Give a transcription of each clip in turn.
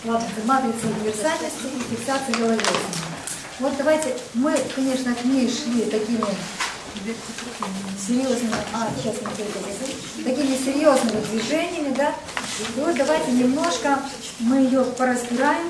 Ладно, матрица универсальности и фиксация головерсума. Вот давайте, мы, конечно, к ней шли такими серьезными, такими серьезными движениями, да. И вот давайте немножко мы ее поразбираем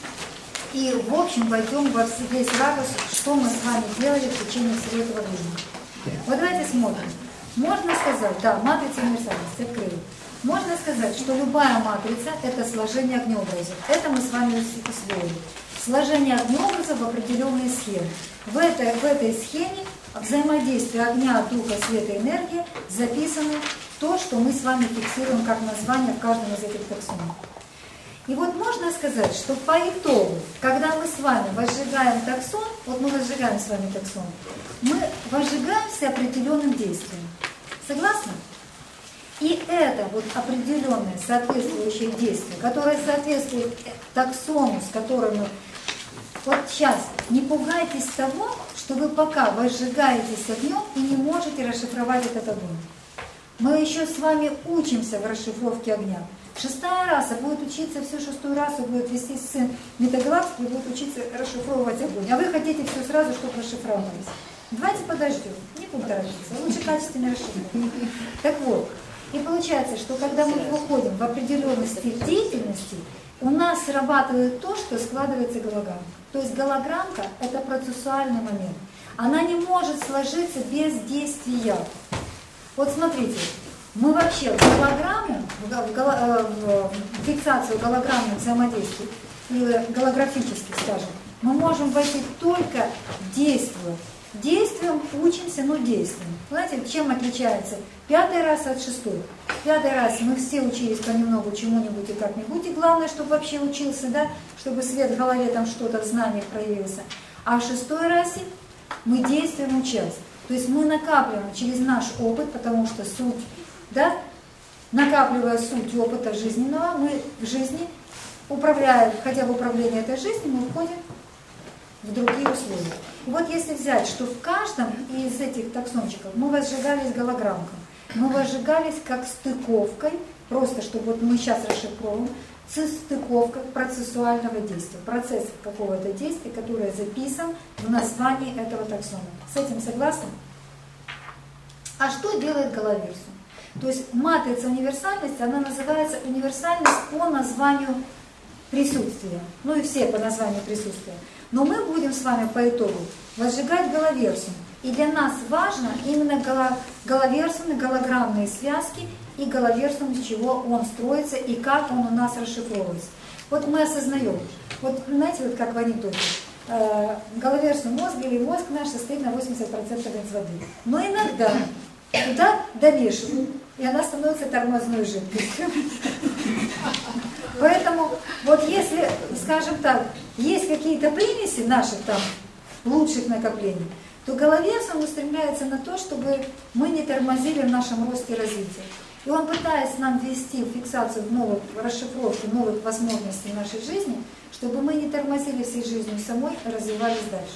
и в общем войдем во весь ракурс, что мы с вами делали в течение всего этого времени. Вот давайте смотрим. Можно сказать, да, матрица универсальности открыли. Можно сказать, что любая матрица – это сложение огнеобразов. Это мы с вами усвоили. Сложение огнеобразов в определенной схеме. В этой схеме взаимодействие огня, духа, света, энергии записано то, что мы с вами фиксируем как название в каждом из этих таксонов. И вот можно сказать, что по итогу, когда мы с вами возжигаем таксон, вот мы возжигаем с вами таксон, мы возжигаемся определенным действием. Согласны? И это вот определенное соответствующее действие, которое соответствует таксону, с которым мы... Вот сейчас не пугайтесь того, что вы пока возжигаетесь огнем и не можете расшифровать этот огонь. Мы еще с вами учимся в расшифровке огня. 6-я раса будет учиться, всю 6-ю расу будет вести сын Метагалактики и будет учиться расшифровывать огонь. А вы хотите все сразу, чтобы расшифровались. Давайте подождем, не будем торопиться, лучше качественно расшифровать. Так вот, и получается, что когда мы выходим в определенный стиль деятельности, у нас срабатывает то, что складывается голограмма. То есть голограммка – это процессуальный момент. Она не может сложиться без действия. Вот смотрите, мы вообще в голограмму, в фиксацию голограммных взаимодействий, или голографических, скажем, мы можем войти только действуя. Действием учимся, но действием. Знаете, чем отличается 5-я раса от 6-й? В 5-й расе мы все учились понемногу чему-нибудь и как-нибудь, и главное, чтобы вообще учился, да, чтобы свет в голове там что-то в знаниях проявился. А в 6-й расе мы действуем учась. То есть мы накапливаем через наш опыт, потому что суть, да, накапливая суть опыта жизненного, мы в жизни, управляя, входя в управление этой жизнью, мы входим в другие условия. И вот если взять, что в каждом из этих таксончиков мы возжигались голограммкой, мы возжигались как стыковкой, просто чтобы вот мы сейчас расшифровываем, стыковка процессуального действия, процесс какого-то действия, которое записан в названии этого таксона. С этим согласны? А что делает головерсум? То есть матрица универсальности, она называется универсальность по названию присутствия. Ну и все по названию присутствия. Но мы будем с вами по итогу возжигать головерсум. И для нас важно именно головерсумы, голограммные связки и головерсум, из чего он строится и как он у нас расшифровывается. Вот мы осознаем, вот знаете, вот как в анекдоте, головерсум мозга или мозг наш состоит на 80% из воды. Но иногда туда домешивают, и она становится тормозной жидкостью. Поэтому вот если, скажем так, есть какие-то примеси наших там лучших накоплений, то головерсум устремляется на то, чтобы мы не тормозили в нашем росте и развитии. И он пытается нам ввести фиксацию в новых расшифровки, новых возможностей в нашей жизни, чтобы мы не тормозили всей жизнью самой, а развивались дальше.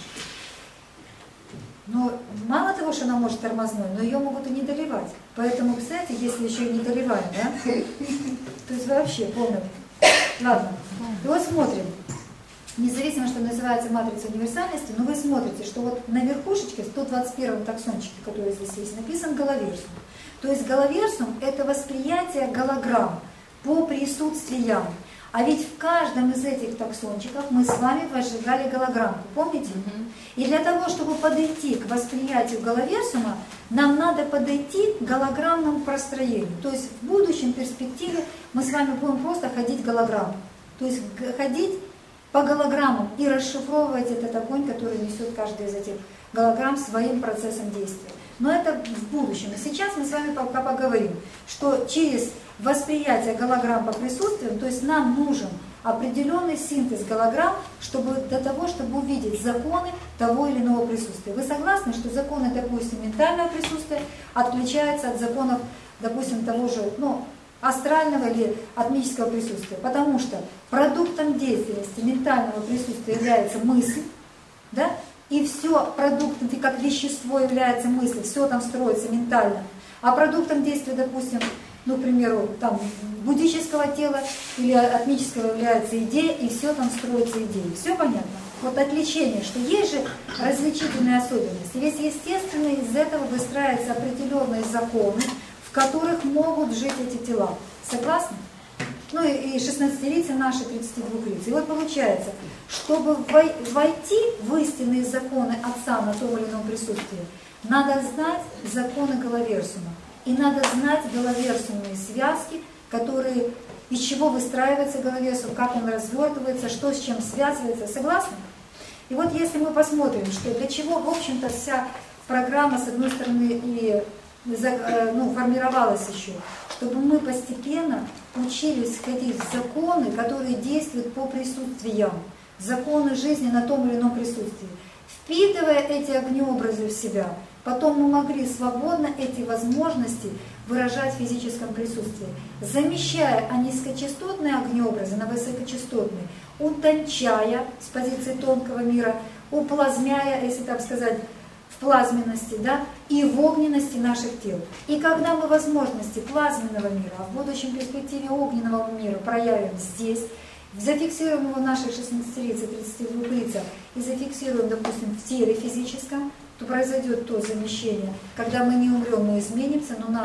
Но мало того, что она может тормозной, но ее могут и не доливать. Поэтому, кстати, если еще и не доливаем, да, то есть вообще полный. Ладно, и вот смотрим. Независимо, что называется матрица универсальности, но вы смотрите, что вот на верхушечке, в 121-м таксончике, который здесь есть, написан головерсум. То есть головерсум – это восприятие голограмм по присутствиям. А ведь в каждом из этих таксончиков мы с вами возжигали голограммку, помните? И для того, чтобы подойти к восприятию головерсума, нам надо подойти к голограммному простроению. То есть в будущем перспективе мы с вами будем просто ходить голограмму. То есть ходить по голограммам и расшифровывать этот огонь, который несет каждый из этих голограмм своим процессом действия. Но это в будущем. И сейчас мы с вами пока поговорим, что через восприятие голограмм по присутствиям, то есть нам нужен определенный синтез голограмм, чтобы для того, чтобы увидеть законы того или иного присутствия. Вы согласны, что законы, допустим, ментального присутствия отличаются от законов, допустим, того же, астрального или атмического присутствия? Потому что продуктом деятельности ментального присутствия является мысль, да? И все продуктом, как вещество является мысль, все там строится ментально. А продуктом действия, допустим, ну, к примеру, там буддического тела или атмического является идея, и все там строится идеей. Все понятно? Вот отличение, что есть же различительные особенности. Есть естественно, из этого выстраиваются определенные законы, в которых могут жить эти тела. Согласны? Ну и 16-лица наши 32-лица. И вот получается, чтобы войти в истинные законы Отца на том или ином присутствии, надо знать законы Галаверсума. И надо знать галаверсумные связки, которые, из чего выстраивается галаверсум, как он развертывается, что с чем связывается. Согласны? И вот если мы посмотрим, что для чего, в общем-то, вся программа, с одной стороны, и формировалась еще, чтобы мы постепенно учились входить в законы, которые действуют по присутствиям, законы жизни на том или ином присутствии. Впитывая эти огнеобразы в себя, потом мы могли свободно эти возможности выражать в физическом присутствии, замещая низкочастотные огнеобразы на высокочастотные, утончая с позиции тонкого мира, уплазмяя, если так сказать, в плазменности, да, и в огненности наших тел. И когда мы возможности плазменного мира, а в будущем перспективе огненного мира проявим здесь, зафиксируем его в наших 16-лицах, 32-лицах и зафиксируем, допустим, в теле физическом, то произойдет то замещение, когда мы не умрем, но изменимся, но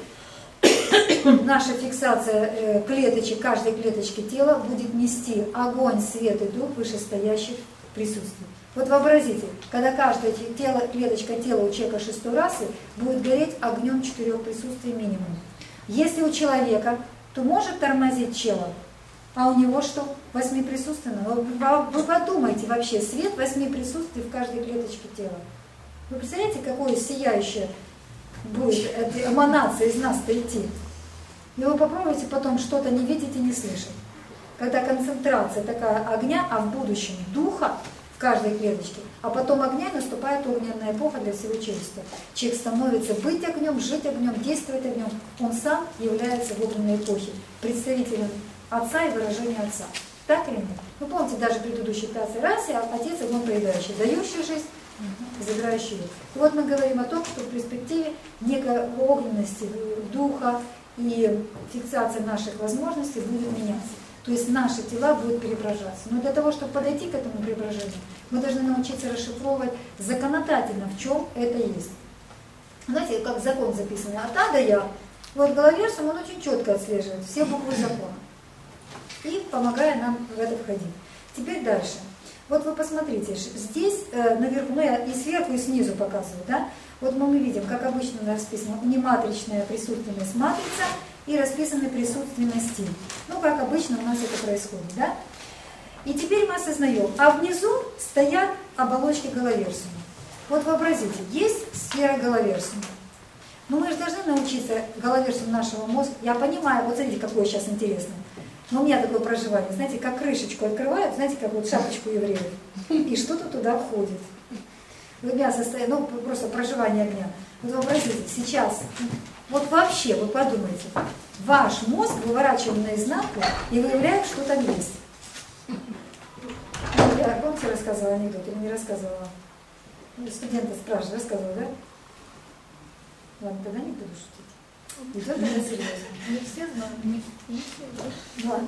наша фиксация клеточек, каждой клеточки тела будет нести огонь, свет и дух вышестоящих присутствий. Вот вообразите, когда каждая клеточка тела у человека 6-й расы будет гореть огнем 4 присутствий минимум. Если у человека, то может тормозить чело, а у него что? 8 присутствий. Вы подумайте вообще, свет 8 присутствий в каждой клеточке тела. Вы представляете, какое сияющее будет эманация из нас-то идти? И вы попробуйте потом что-то не видеть и не слышать. Когда концентрация такая огня, а в будущем духа в каждой клеточке, а потом огня, наступает огненная эпоха для всего человечества. Человек становится быть огнем, жить огнем, действовать огнем. Он сам является в огненной эпохе представителем Отца и выражения Отца. Так или нет? Вы помните, даже в предыдущей 5-й расе Отец огонь поедающий, дающий жизнь, забирающий ее. И вот мы говорим о том, что в перспективе некой огненности духа и фиксация наших возможностей будет меняться. То есть наши тела будут преображаться. Но для того, чтобы подойти к этому преображению, мы должны научиться расшифровывать законодательно, в чем это есть. Знаете, как закон записан от А до Я. Вот Галаверсум, он очень четко отслеживает все буквы закона. И помогая нам в это входить. Теперь дальше. Вот вы посмотрите, здесь наверху, я и сверху, и снизу показываю, да? Вот мы видим, как обычно расписано, нематричная присутственность матрица и расписаны присутственности. Ну, как обычно у нас это происходит, да? И теперь мы осознаем, а внизу стоят оболочки Галаверсума. Вот вообразите, есть сфера Галаверсума. Но мы же должны научиться Галаверсум нашего мозга. Я понимаю, вот смотрите, какое сейчас интересно. Но у меня такое проживание, знаете, как крышечку открывают, знаете, как вот шапочку евреев, и что-то туда входит. У меня состоит, просто проживание огня. Вот вообразите, сейчас, вот вообще, вы подумайте, ваш мозг выворачиваем наизнанку и выявляет, что там есть. Я, помните, рассказывала анекдот или не рассказывала? Студента спрашивают, рассказывала, да? Ладно, тогда не буду шутить. И это серьезно. Не все знают. Не все. Ладно.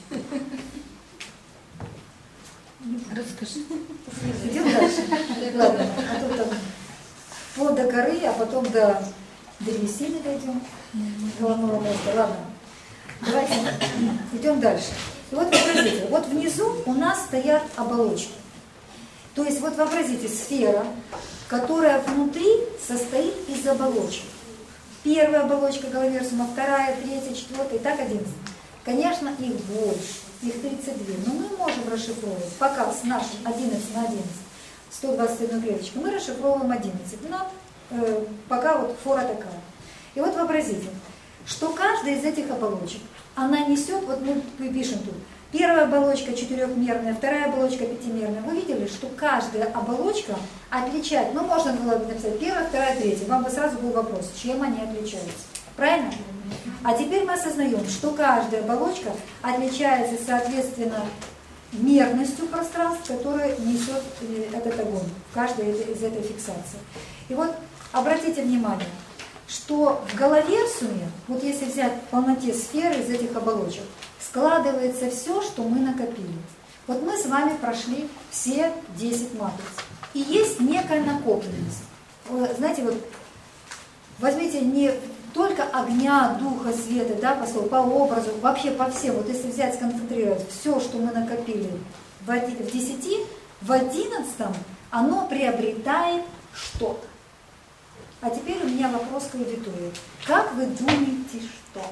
Расскажи. Идем дальше. Ладно. А то там вплоть до горы, а потом до древесины дойдем. Головного мозга. Ладно. Давайте идем дальше. И вот вообразите, вот внизу у нас стоят оболочки. То есть вот вообразите сфера, которая внутри состоит из оболочек. Первая оболочка Галаверсума, вторая, третья, четвертая, и так 11. Конечно, их больше, их 32, но мы можем расшифровывать, пока с нашим 11 на 11, 121 клеточка, мы расшифровываем 11, но пока вот фора такая. И вот вообразите, что каждая из этих оболочек, она несет, вот мы пишем тут, первая оболочка четырехмерная, вторая оболочка пятимерная. Вы видели, что каждая оболочка отличает, ну можно было бы написать первая, вторая, третья. Вам бы сразу был вопрос, чем они отличаются. Правильно? А теперь мы осознаем, что каждая оболочка отличается соответственно мерностью пространства, которое несет этот огонь в каждой из этой фиксации. И вот обратите внимание, что в головерсуме, вот если взять в полноте сферы из этих оболочек, складывается все, что мы накопили. Вот мы с вами прошли все 10 матриц. И есть некая накопленность. Знаете, вот возьмите не только огня, духа, света, да, по образу, вообще по всем. Вот если взять, сконцентрировать все, что мы накопили в 10, в 11 оно приобретает что-то. А теперь у меня вопрос к аудитории. Как вы думаете, что?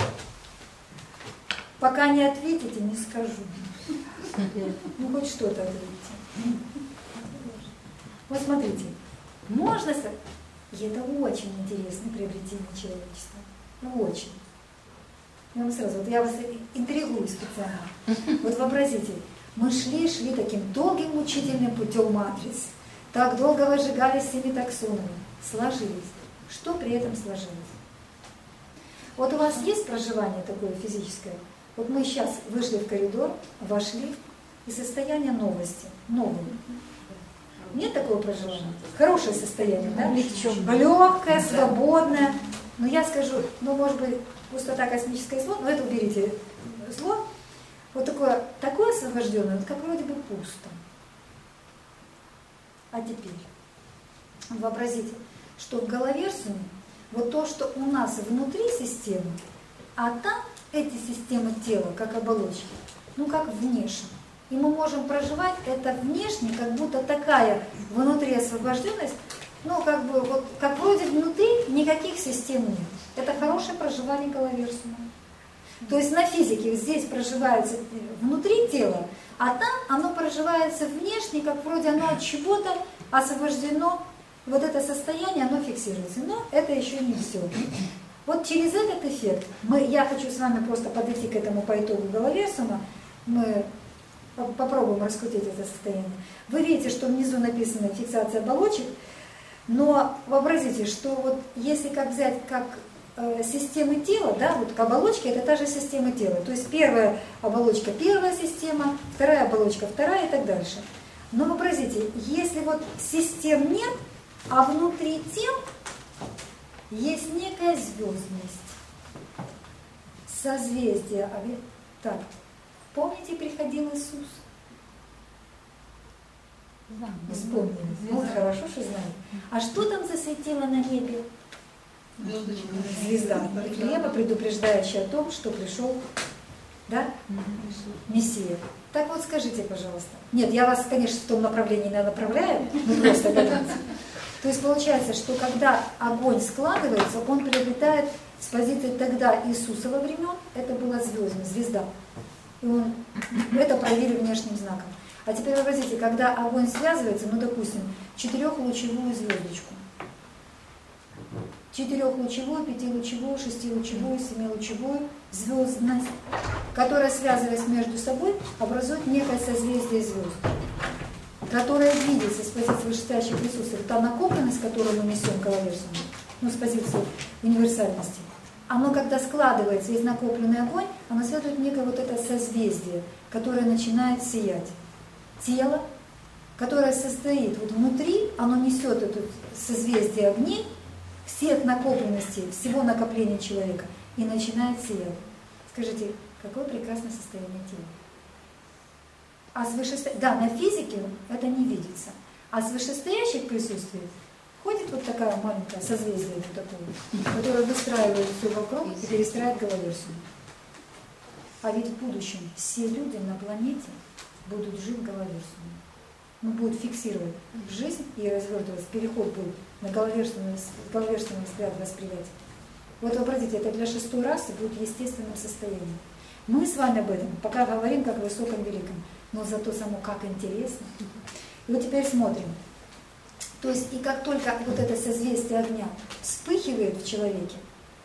Пока не ответите, не скажу. Ну, хоть что-то ответите. Вот смотрите, можно... И это очень интересное приобретение человечества. Ну, очень. Я вам сразу, вот я вас интригую специально. Вот вообразите, мы шли таким долгим мучительным путем матриц. Так долго выжигались всеми таксонами. Сложились. Что при этом сложилось? Вот у вас есть проживание такое физическое? Вот мы сейчас вышли в коридор, вошли, и состояние новости. Новое. Нет такого проживания? Хорошее состояние, да? Легкое, свободное. Но я скажу, ну, может быть, пустота, космическое зло, но это уберите зло. Вот такое освобожденное, вот как вроде бы пусто. А теперь вообразите, что в головерсуме вот то, что у нас внутри системы, а там эти системы тела, как оболочки, ну, как внешне. И мы можем проживать это внешне, как будто такая внутри освобожденность, ну, как бы, вот, как вроде внутри никаких систем нет. Это хорошее проживание головерсума. То есть на физике здесь проживается внутри тела, а там оно проживается внешне, как вроде оно от чего-то освобождено, вот это состояние, оно фиксируется. Но это еще не все. Вот через этот эффект, я хочу с вами просто подойти к этому по итогу головерсума, мы попробуем раскрутить это состояние. Вы видите, что внизу написано фиксация оболочек, но вообразите, что вот если как взять как системы тела, да, вот к оболочке это та же система тела. То есть первая оболочка первая система, вторая оболочка вторая и так дальше. Но вообразите, если вот систем нет, а внутри тел есть некая звездность, созвездие. Так, помните, приходил Иисус? Вспомнили. Вот хорошо, что знали. А что там засветило на небе? Звезда. Хлеба, предупреждающая о том, что пришел, да? Мессия. Так вот скажите, пожалуйста. Нет, я вас, конечно, в том направлении не направляю, но просто гадайте. То есть получается, что когда огонь складывается, он приобретает с позиции тогда Иисусова времен, это была звезда. И это проявили внешним знаком. А теперь вообразите, когда огонь связывается, ну, допустим, 4-лучевую звездочку. 4-лучевую, 5-лучевую, 6-лучевую, 7-лучевую звездность, которая, связываясь между собой, образует некое созвездие звезд, которое видится с позиции вышестоящих присутствий. Та накопленность, которую мы несем головерсуме, ну, с позиции универсальности, оно, когда складывается, есть накопленный огонь, оно следует некое вот это созвездие, которое начинает сиять. Тело, которое состоит вот внутри, оно несет это созвездие огней, всех накопленностей, всего накопления человека, и начинает сиять. Скажите, какое прекрасное состояние тела. А да, на физике это не видится. А с вышестоящих присутствий ходит вот такая маленькая созвездие, вот такое, которое выстраивает все вокруг и перестраивает головерсуме. А ведь в будущем все люди на планете будут жить головерсуме. Ну, будут фиксировать жизнь и развертываться. Переход будет на головерсуме взгляд восприятия. Вот вообразите, это для 6-й расы будет естественным состоянием. Мы с вами об этом пока говорим как о высоком великом, но зато само как интересно. И вот теперь смотрим. То есть и как только вот это созвездие огня вспыхивает в человеке,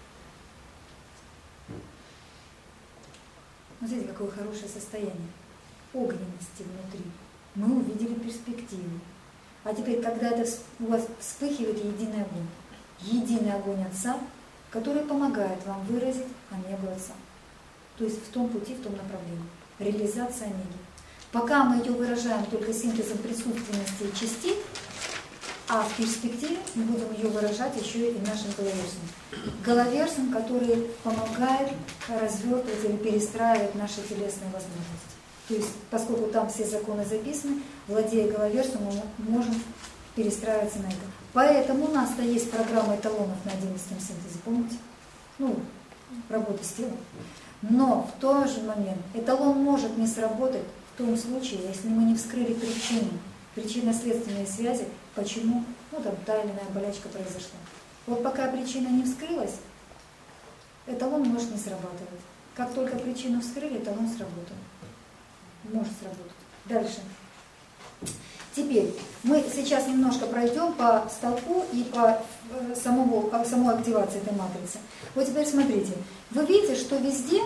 смотрите, какое хорошее состояние огненности внутри. Мы увидели перспективу. А теперь, когда это у вас вспыхивает единый огонь Отца, который помогает вам выразить Омегу Отца. То есть в том пути, в том направлении. Реализация Омеги. Пока мы ее выражаем только синтезом присутственности и частиц, А в перспективе мы будем ее выражать еще и нашим головерсом. Головерсом, который помогает развертывать или перестраивать наши телесные возможности. То есть, поскольку там все законы записаны, владея головерсом, мы можем перестраиваться на это. Поэтому у нас-то есть программа эталонов на 11-м синтезе, помните? Работа с телом. Но в тот же момент эталон может не сработать в том случае, если мы не вскрыли причину, причинно-следственные связи, почему та или иная болячка произошла. Вот пока причина не вскрылась, эталон может не срабатывать. Как только причину вскрыли, эталон сработал. Может сработать. Дальше. Теперь мы сейчас немножко пройдем по столпу и по самой активации этой матрицы. Вот теперь смотрите. Вы видите, что везде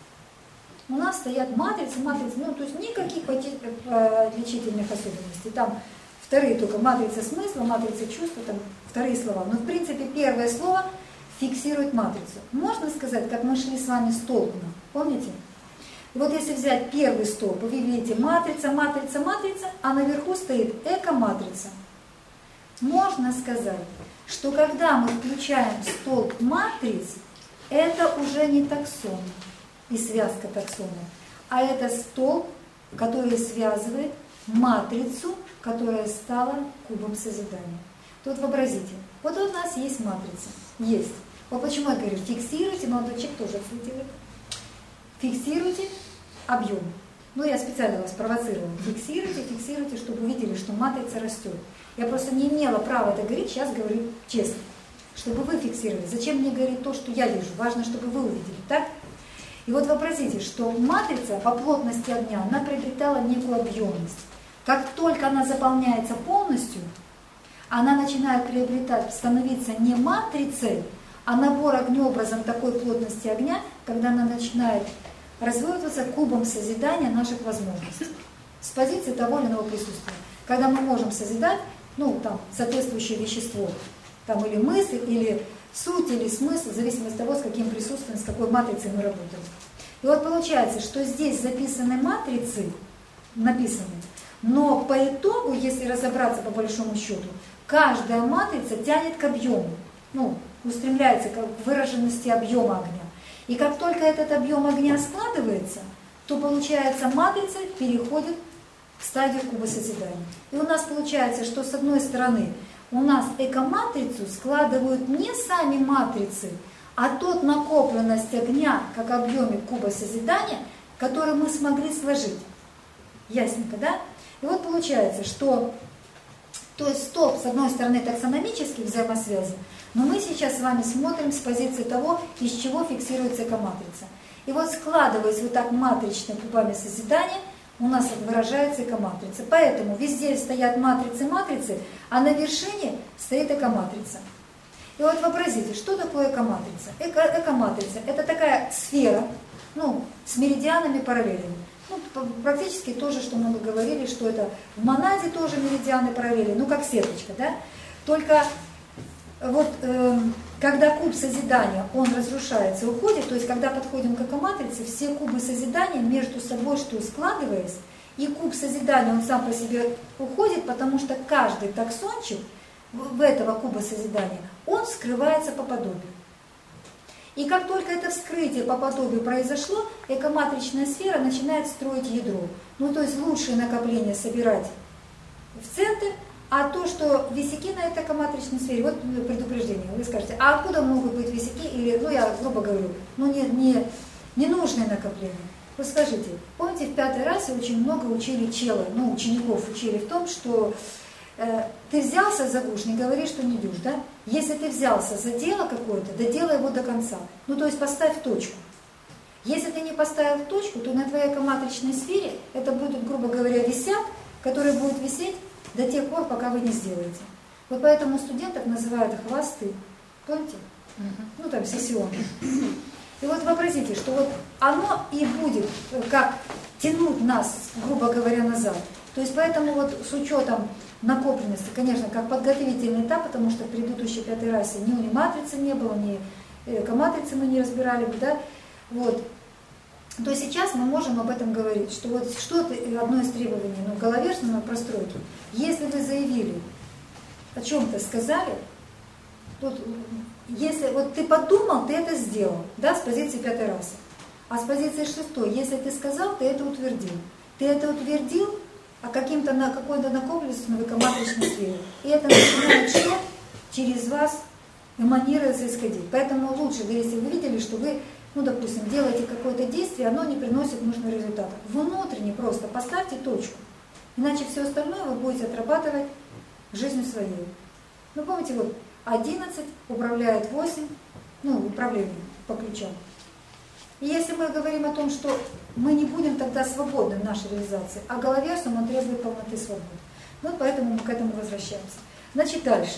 у нас стоят матрицы, то есть никаких отличительных особенностей. Там вторые только матрица смысла, матрица чувства, там вторые слова. Но в принципе первое слово фиксирует матрицу. Можно сказать, как мы шли с вами столбно, помните? И вот если взять первый столб, вы видите матрица, матрица, матрица, а наверху стоит эко-матрица. Можно сказать, что когда мы включаем столб матриц, это уже не таксон и связка таксонов, а это столб, который связывает матрицу, которая стала кубом созидания. Тут вообразите, вот у нас есть матрица, есть. Вот почему я говорю, фиксируйте, молодой человек тоже это делает. Фиксируйте объем. Я специально вас провоцировала. Фиксируйте, чтобы увидели, что матрица растет. Я просто не имела права это говорить, сейчас говорю честно. Чтобы вы фиксировали. Зачем мне говорить то, что я вижу? Важно, чтобы вы увидели. Так? И вот вообразите, что матрица по плотности огня, она приобретала некую объемность. Как только она заполняется полностью, она начинает становиться не матрицей, а набор огнеобразом такой плотности огня, когда она начинает развиваться кубом созидания наших возможностей. С позиции того или иного присутствия. Когда мы можем созидать, соответствующее вещество, или мысль, или суть, или смысл, в зависимости от того, с каким присутствием, с какой матрицей мы работаем. И вот получается, что здесь записаны матрицы, написаны, но по итогу, если разобраться по большому счету, каждая матрица тянет к объему, устремляется к выраженности объема огня. И как только этот объем огня складывается, то получается матрица переходит в стадию куба созидания. И у нас получается, что с одной стороны у нас эко-матрицу складывают не сами матрицы, а тот накопленность огня, как объеме куба созидания, который мы смогли сложить. Ясненько, да? И вот получается, что столб, с одной стороны, таксономических взаимосвязей, но мы сейчас с вами смотрим с позиции того, из чего фиксируется эко-матрица. И вот складываясь вот так матрично кубами созидания, у нас выражается эко-матрица. Поэтому везде стоят матрицы, а на вершине стоит эко-матрица. И вот вообразите, что такое эко-матрица? Эко-матрица – это такая сфера, с меридианами параллелями. Практически то же, что мы говорили, что это в монаде тоже меридианы параллели, как сеточка, да? Только когда куб созидания, он разрушается, уходит, то есть когда подходим к эко-матрице, все кубы созидания между собой, что складываясь, и куб созидания, он сам по себе уходит, потому что каждый таксончик в этого куба созидания, он вскрывается по подобию. И как только это вскрытие по подобию произошло, экоматричная сфера начинает строить ядро. То есть лучшие накопления собирать в центр, а то, что висяки на этой экоматричной сфере, вот предупреждение, вы скажете, а откуда могут быть висяки, или, я грубо говорю, ненужные накопления. Вы скажите, помните, в 5-й расе очень много учили челы, учеников учили в том, что ты взялся за гуш, не говори, что не идешь, да? Если ты взялся за дело какое-то, доделай его до конца. То есть поставь точку. Если ты не поставил точку, то на твоей экоматричной сфере это будут, грубо говоря, висяк, который будет висеть до тех пор, пока вы не сделаете. Вот поэтому студентов называют хвосты. Помните? Сессионы. И вот вообразите, что вот оно и будет как тянуть нас, грубо говоря, назад. То есть поэтому вот с учетом накопленности, конечно, как подготовительный этап, потому что в предыдущей 5-й расе ни матрицы не было, ни экоматрицы мы не разбирали бы, да, то сейчас мы можем об этом говорить, что вот что-то, одно из требований головерственной простройки, если вы заявили, о чем-то сказали, тут, если вот ты подумал, ты это сделал, да, с позиции 5-й расы. А с позиции 6-й, если ты сказал, ты это утвердил. Ты это утвердил, а какой-то накопленностью на матричной сфере. И это начинает что? Через вас эманироваться, исходить. Поэтому лучше, если вы видели, что вы, допустим, делаете какое-то действие, оно не приносит нужного результата. Внутренне просто поставьте точку. Иначе все остальное вы будете отрабатывать жизнью своей. Помните, 11 управляет 8, управление по ключам. И если мы говорим о том, что мы не будем тогда свободны в нашей реализации, а головерсум, он требует полноты свободы. Поэтому мы к этому возвращаемся. Значит, дальше.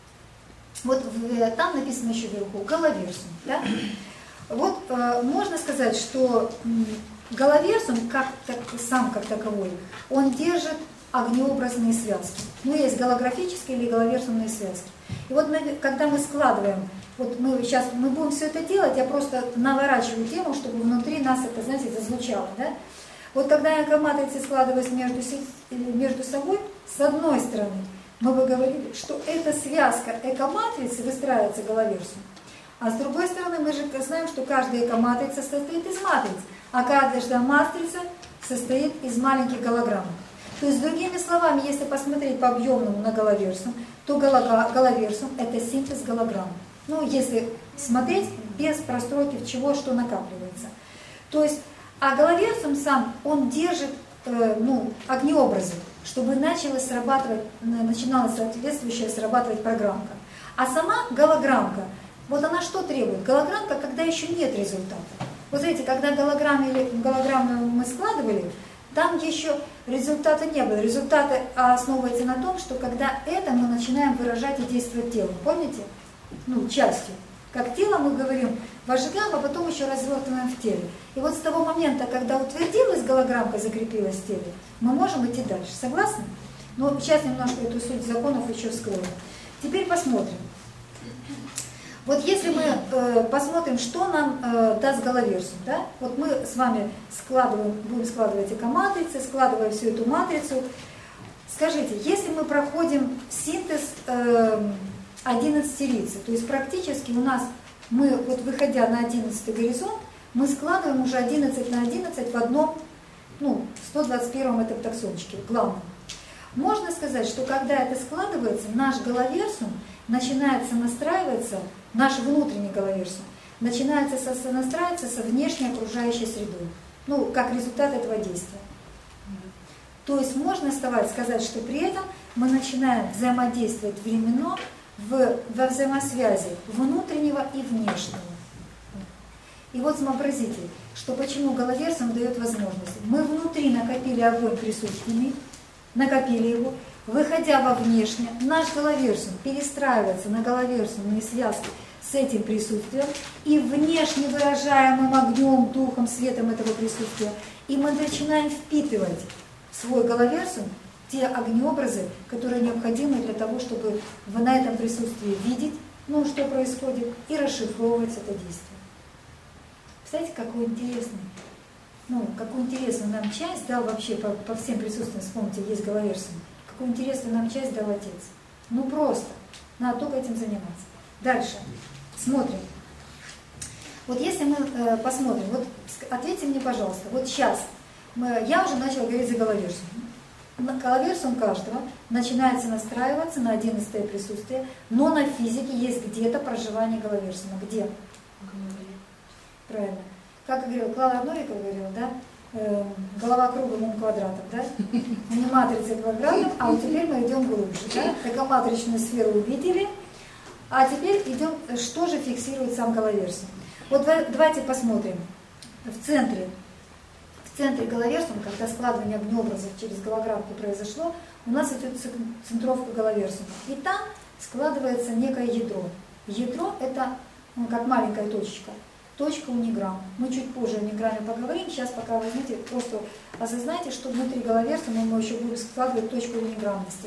Там написано еще вверху головерсум. Да? Можно сказать, что головерсум, как таковой, он держит огнеобразные связки. Есть голографические или головерсумные связки. И когда мы складываем, мы будем все это делать, я просто наворачиваю тему, чтобы внутри нас это, зазвучало. Да? Когда экоматрицы складываются между собой, с одной стороны, мы бы говорили, что эта связка экоматрицы выстраивается головерсум. А с другой стороны, мы же знаем, что каждая экоматрица состоит из матриц, а каждая матрица состоит из маленьких голограмм. То есть, другими словами, если посмотреть по объемному на головерсум, то головерсум – это синтез голограмм. Если смотреть без простройки, в чего что накапливается. То есть, а головерсум сам, он держит огнеобразы, чтобы начинала соответствующая срабатывать программка. А сама голограммка, она что требует? Голограммка, когда еще нет результата. Смотрите, когда голограмму мы складывали, там еще результата не было. Результаты основываются на том, что когда это мы начинаем выражать и действовать телом. Помните? Частью. Как тело мы говорим, вожигаем, а потом еще развертываем в теле. И с того момента, когда утвердилась голограммка, закрепилась в теле, мы можем идти дальше. Согласны? Сейчас немножко эту суть законов еще вскроем. Теперь посмотрим. Если мы посмотрим, что нам даст головерсум, да? Мы с вами будем складывать экоматрицы, складывая всю эту матрицу. Скажите, если мы проходим синтез 11-рицы, то есть практически у нас, выходя на 11-й горизонт, мы складываем уже 11 на 11 в одном, 121-м этом таксончике, главном. Можно сказать, что когда это складывается, наш головерсум начинается настраиваться, наш внутренний головерсум, начинается настраиваться со внешней окружающей средой, как результат этого действия. То есть можно сказать, что при этом мы начинаем взаимодействовать временно во взаимосвязи внутреннего и внешнего. И сообразите, что почему головерсум дает возможность. Мы внутри накопили огонь присутственный, накопили его, выходя во внешнее, наш головерсум перестраивается на головерсумные связки с этим присутствием и внешне выражаемым огнем, духом, светом этого присутствия. И мы начинаем впитывать в свой головерсум те огнеобразы, которые необходимы для того, чтобы на этом присутствии видеть, что происходит, и расшифровывать это действие. Представляете, какой интересную нам часть дал вообще по всем присутствиям, вспомните, есть головерсум. Какую интересную нам часть дал Отец. Просто. Надо только этим заниматься. Дальше. Смотрим. Если мы посмотрим, ответьте мне, пожалуйста, сейчас я уже начала говорить за головерсум. Головерсум каждого начинается настраиваться на 11-е присутствие, но на физике есть где-то проживание головерсума. Где? Правильно. Как говорила Клара Новикова, да? Голова кругом, ум квадратом, да? Не матрица квадратом, а теперь мы идем глубже, да? Экоматричную сферу увидели, а теперь идем, что же фиксирует сам головерсум. Давайте посмотрим. В центре головерсума, когда складывание огнеобразов через голограммку произошло, у нас идет центровка головерсума. И там складывается некое ядро. Ядро – это как маленькая точечка. Точка униграмм. Мы чуть позже о униграмме поговорим. Сейчас пока возьмите, просто осознайте, что внутри головерсума мы еще будем складывать точку униграммности.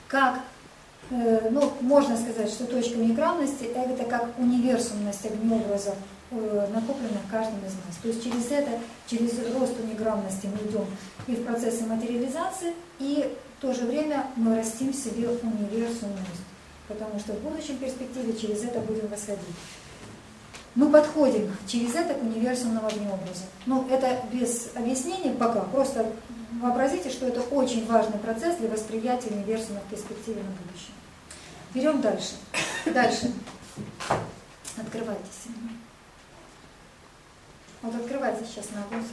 Можно сказать, что точка униграммности – это как универсумность огнеобразов, накопленных каждым из нас. То есть через рост униграммности мы идем и в процессе материализации, и в то же время мы растим в себе универсумность. потому что в будущем перспективе через это будем восходить. Мы подходим через это к универсумному огнеобразу. Ну, это без объяснений пока, просто вообразите, что это очень важный процесс для восприятия универсума в перспективе на будущее. Берем дальше. Дальше. Открывайтесь. Вот открывайте сейчас на огонь.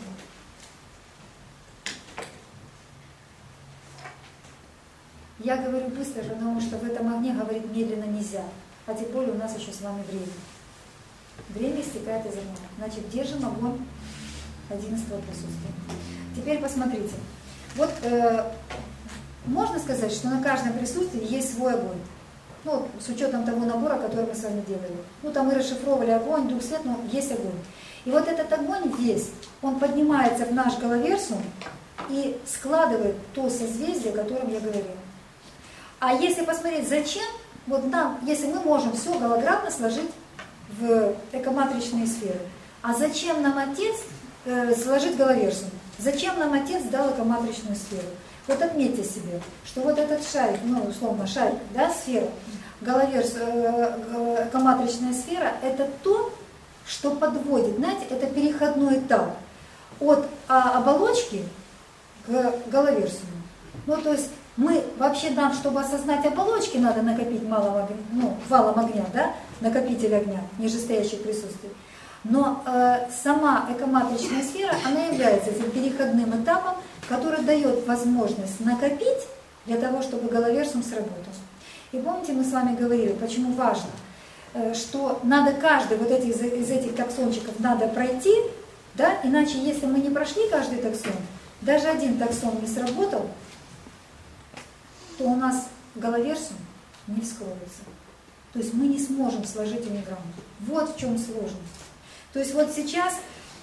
Я говорю быстро, потому что в этом огне говорить медленно нельзя. А тем более у нас еще с вами время. Время истекает из огня. Значит, держим огонь 11-го присутствия. Теперь посмотрите. Вот можно сказать, что на каждом присутствии есть свой огонь. Ну, с учетом того набора, который мы с вами делали. Ну, там мы расшифровывали огонь, дух, свет, но есть огонь. И вот этот огонь весь, он поднимается в наш головерсум и складывает то созвездие, о котором я говорила. А если посмотреть, зачем, вот нам, если мы можем все голограммно сложить в экоматричные сферы, а зачем нам Отец сложить головерсум? Зачем нам Отец дал экоматричную сферу? Вот отметьте себе, что вот этот шарик, ну, условно, шарик, да, сфера, экоматричная сфера, это то, что подводит, знаете, это переходной этап от оболочки к головерсуму. Ну, то есть мы вообще нам, чтобы осознать оболочки, надо накопить валом огня, да, накопитель огня, нижестоящих присутствий. Но сама экоматричная сфера, она является этим переходным этапом, который дает возможность накопить для того, чтобы головерсум сработал. И помните, мы с вами говорили, почему важно, что надо каждый вот из этих таксончиков надо пройти, да, иначе если мы не прошли каждый таксон, даже один таксон не сработал, то у нас головерсум не вскроется. То есть мы не сможем сложить униграмму. Вот в чем сложность. То есть вот сейчас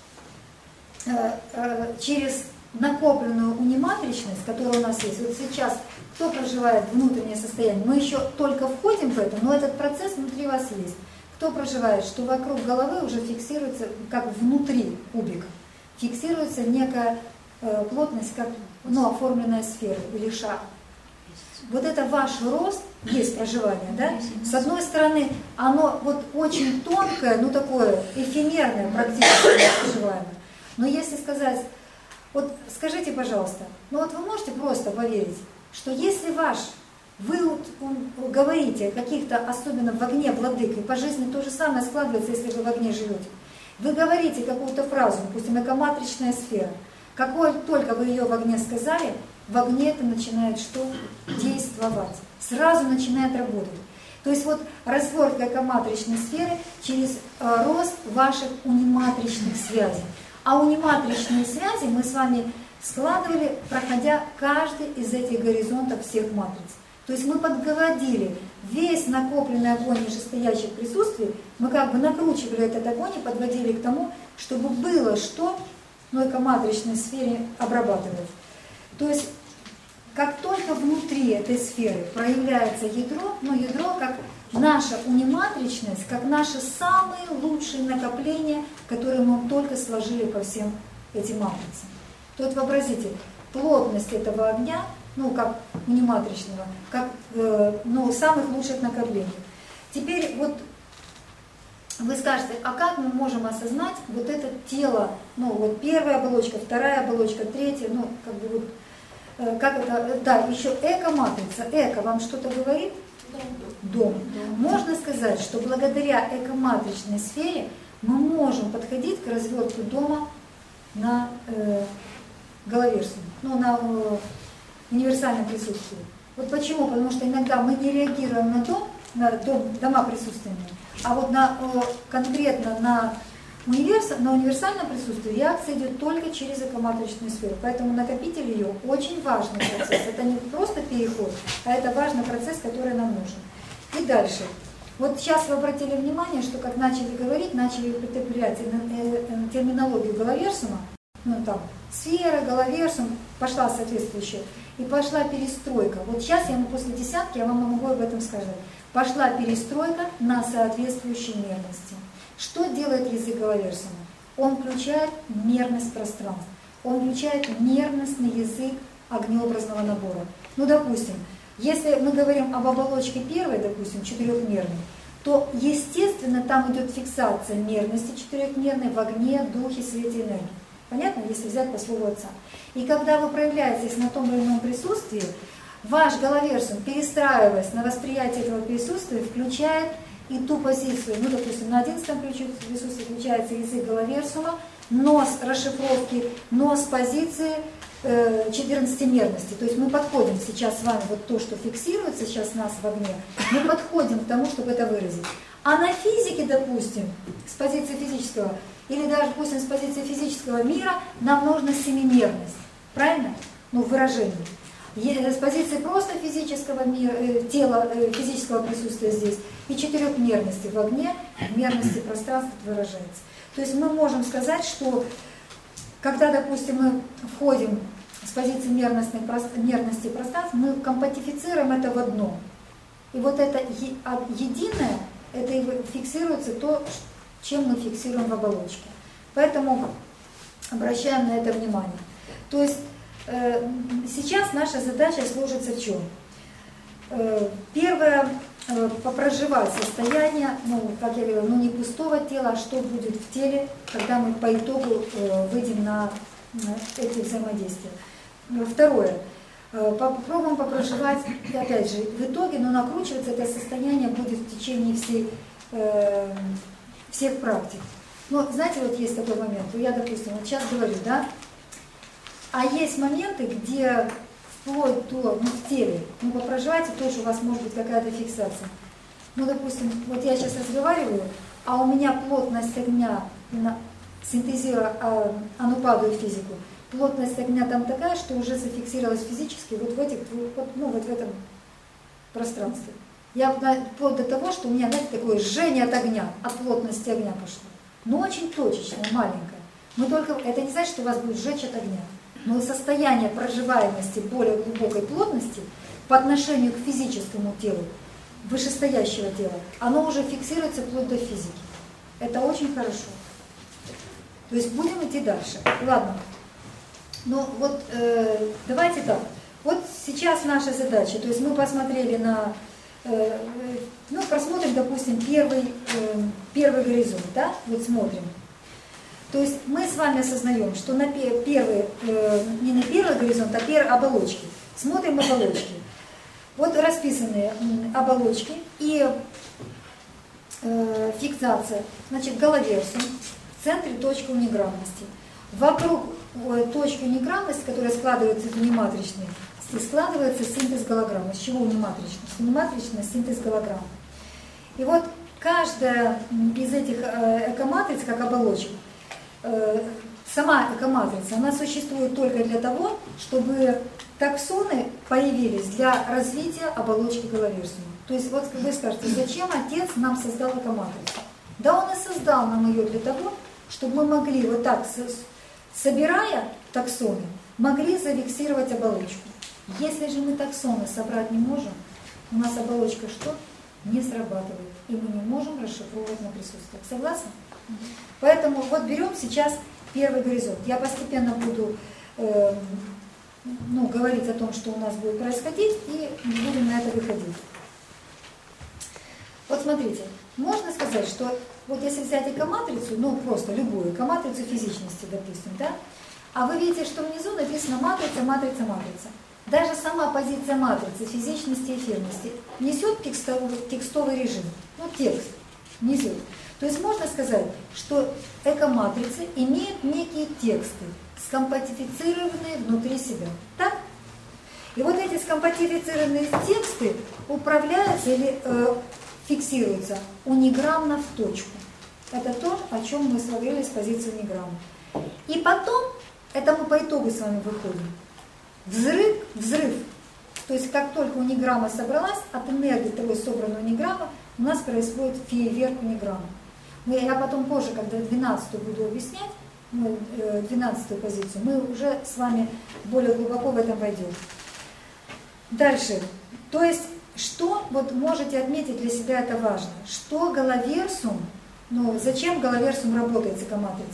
через накопленную униматричность, которая у нас есть, вот сейчас кто проживает внутреннее состояние, мы еще только входим в это, но этот процесс внутри вас есть. Кто проживает, что вокруг головы уже фиксируется, как внутри кубика, фиксируется некая плотность, как оформленная сфера или шар. Вот это ваш рост, есть проживание, да? С одной стороны, оно вот очень тонкое, ну такое эфемерное практически проживаемое. Но если сказать, вот скажите, пожалуйста, ну вот вы можете просто поверить, что если вы говорите о каких-то, особенно в огне владык, и по жизни то же самое складывается, если вы в огне живете. Вы говорите какую-то фразу, допустим, экоматричная сфера. Какой только вы ее в огне сказали, в огне это начинает что? Действовать. Сразу начинает работать. То есть вот развертка экоматричной сферы через рост ваших униматричных связей. А униматричные связи мы с вами складывали, проходя каждый из этих горизонтов всех матриц. То есть мы подгородили весь накопленный огонь нижестоящих присутствий, мы как бы накручивали этот огонь и подводили к тому, чтобы было что, экоматричной сфере обрабатывать. То есть, как только внутри этой сферы проявляется ядро, ядро как наша униматричность, как наши самые лучшие накопления, которые мы только сложили по всем этим матрицам. То есть вообразите, плотность этого огня, как униматричного, как самых лучших накоплений. Теперь вот вы скажете, а как мы можем осознать вот это тело, первая оболочка, вторая оболочка, третья, как это, да, еще эко-матрица, эко вам что-то говорит? Дом. Можно сказать, что благодаря экоматричной сфере мы можем подходить к развертке дома на головерсум, на универсальном присутствии. Вот почему? Потому что иногда мы не реагируем на дома присутственные, а вот конкретно на универсальном присутствии реакция идет только через экоматричную сферу. Поэтому накопитель ее очень важный процесс. Это не просто переход, а это важный процесс, который нам нужен. И дальше. Вот сейчас вы обратили внимание, что как начали говорить, начали употреблять терминологию головерсума, сфера, головерсум, пошла соответствующая, и пошла перестройка. Вот сейчас после десятки я вам могу об этом сказать. Пошла перестройка на соответствующей мерности. Что делает язык головерсума? Он включает мерность пространства, он включает мерностный язык огнеобразного набора. Допустим, Если мы говорим об оболочке первой, допустим, четырехмерной, то, естественно, там идет фиксация мерности четырехмерной в огне, духе, свете, энергии. Понятно, если взять по слову Отца. И когда вы проявляетесь на том или ином присутствии, ваш головерсум, перестраиваясь на восприятие этого присутствия, включает и ту позицию, ну, допустим, на 11-м присутствии включается язык головерсума, нос расшифровки, нос позиции 14-мерности. То есть мы подходим сейчас с вами, вот то, что фиксируется сейчас нас в огне, мы подходим к тому, чтобы это выразить. А на физике, допустим, с позиции физического, или даже, допустим, с позиции физического мира, нам нужна семимерность. Правильно? Ну, в выражении. С позиции просто физического мира, тела, физического присутствия здесь, и четырехмерности в огне, в мерности пространства выражается. То есть мы можем сказать, что когда, допустим, мы входим с позиции мерности пространства, мы компатифицируем это в одно. И вот это единое, это и фиксируется то, чем мы фиксируем в оболочке. Поэтому обращаем на это внимание. То есть сейчас наша задача сложится в чем? Первое, попроживать состояние, ну, как я говорила, ну не пустого тела, а что будет в теле, когда мы по итогу выйдем на эти взаимодействия. Второе, попробуем попроживать, опять же, в итоге, но накручиваться это состояние будет в течение всех практик. Но знаете, вот есть такой момент, я, допустим, вот сейчас говорю, да, а есть моменты, где вплоть до, ну, в теле, ну, попроживайте, тоже у вас может быть какая-то фиксация. Ну, допустим, вот я сейчас разговариваю, а у меня плотность огня, синтезируя анупаду и физику, плотность огня там такая, что уже зафиксировалась физически вот в этих, ну, вот в этом пространстве. Я вплоть до того, что у меня, знаете, такое жжение от огня, от плотности огня пошло. Но очень точечное, маленькое. Мы только, это не значит, что у вас будет сжечь от огня. Но состояние проживаемости более глубокой плотности по отношению к физическому телу, вышестоящего тела, оно уже фиксируется вплоть до физики. Это очень хорошо. То есть будем идти дальше. Ладно. Ну вот давайте так. Вот сейчас наша задача. То есть мы посмотрели на... ну, просмотрим, допустим, первый горизонт. Да? Вот смотрим. То есть мы с вами осознаем, что на первый, не на первый горизонт, а оболочки. Смотрим оболочки. Вот расписаны оболочки и фиксация. Значит, головерсум, в центре точка униграммности. Вокруг точки униграммности, которая складывается в униматричный, складывается синтез голограммы. С чего униматричность? Униматричность, синтез голограммы. И вот каждая из этих экоматриц, как оболочек, сама экоматрица, она существует только для того, чтобы таксоны появились для развития оболочки головерсума. То есть вот вы скажете, зачем Отец нам создал экоматрицу? Да Он и создал нам ее для того, чтобы мы могли вот так, собирая таксоны, могли зафиксировать оболочку. Если же мы таксоны собрать не можем, у нас оболочка что? Не срабатывает. И мы не можем расшифровывать на присутствие. Согласны? Поэтому вот берем сейчас первый горизонт. Я постепенно буду говорить о том, что у нас будет происходить, и будем на это выходить. Вот смотрите, можно сказать, что вот если взять экоматрицу, ну просто любую экоматрицу физичности, допустим, да, а вы видите, что внизу написано матрица, матрица, матрица. Даже сама позиция матрицы, физичности и эфирности несет текстовый режим, ну текст несет. То есть можно сказать, что экоматрицы имеют некие тексты, скомпатифицированные внутри себя. Так? И вот эти скомпатифицированные тексты управляются или фиксируются униграммно в точку. Это то, о чем мы говорили с позиции униграммы. И потом, это мы по итогу с вами выходим. Взрыв. То есть как только униграмма собралась, от энергии того собранного униграмма у нас происходит фейерверк униграммы. Я потом позже, когда 12-ю буду объяснять, 12-ю позицию, мы уже с вами более глубоко в этом войдем. Дальше. То есть, что вот можете отметить для себя, это важно, что головерсум, ну зачем головерсум работает с экоматрицами?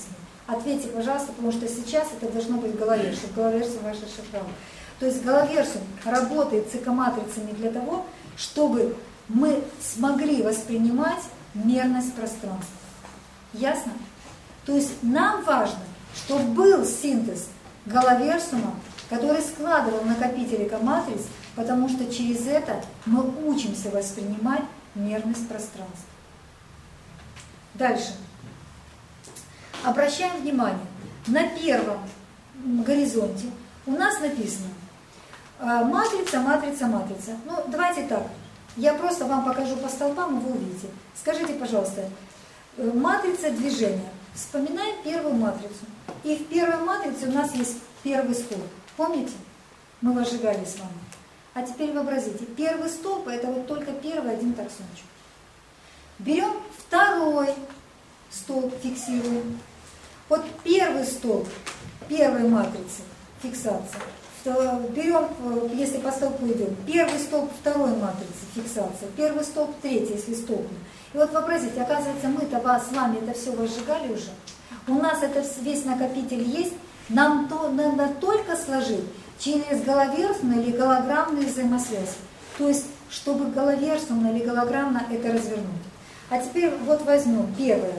Ответьте, пожалуйста, потому что сейчас это должно быть головерсум. Головерсум ваша шифрова. То есть головерсум работает с экоматрицами для того, чтобы мы смогли воспринимать мерность пространства. Ясно? То есть нам важно, чтобы был синтез головерсума, который складывал накопитель экоматриц, потому что через это мы учимся воспринимать мерность пространства. Дальше. Обращаем внимание, на первом горизонте у нас написано матрица, матрица, матрица. Ну, давайте так. Я просто вам покажу по столбам, и вы увидите. Скажите, пожалуйста, матрица движения. Вспоминаем первую матрицу. И в первой матрице у нас есть первый столб. Помните? Мы возжигали с вами. А теперь вообразите, первый столб — это вот только первый один таксончик. Берем второй столб, фиксируем. Вот первый столб первой матрицы, фиксация. Берем, если по столбу идем, первый столб второй матрицы, фиксация, первый столб третий, если столбный. И вот вообразите, оказывается, мы-то с вами это все возжигали уже. У нас это весь накопитель есть, нам надо только сложить через головерсумную или голограммную взаимосвязь. То есть, чтобы головерсумно или голограммно это развернуть. А теперь вот возьмем первое.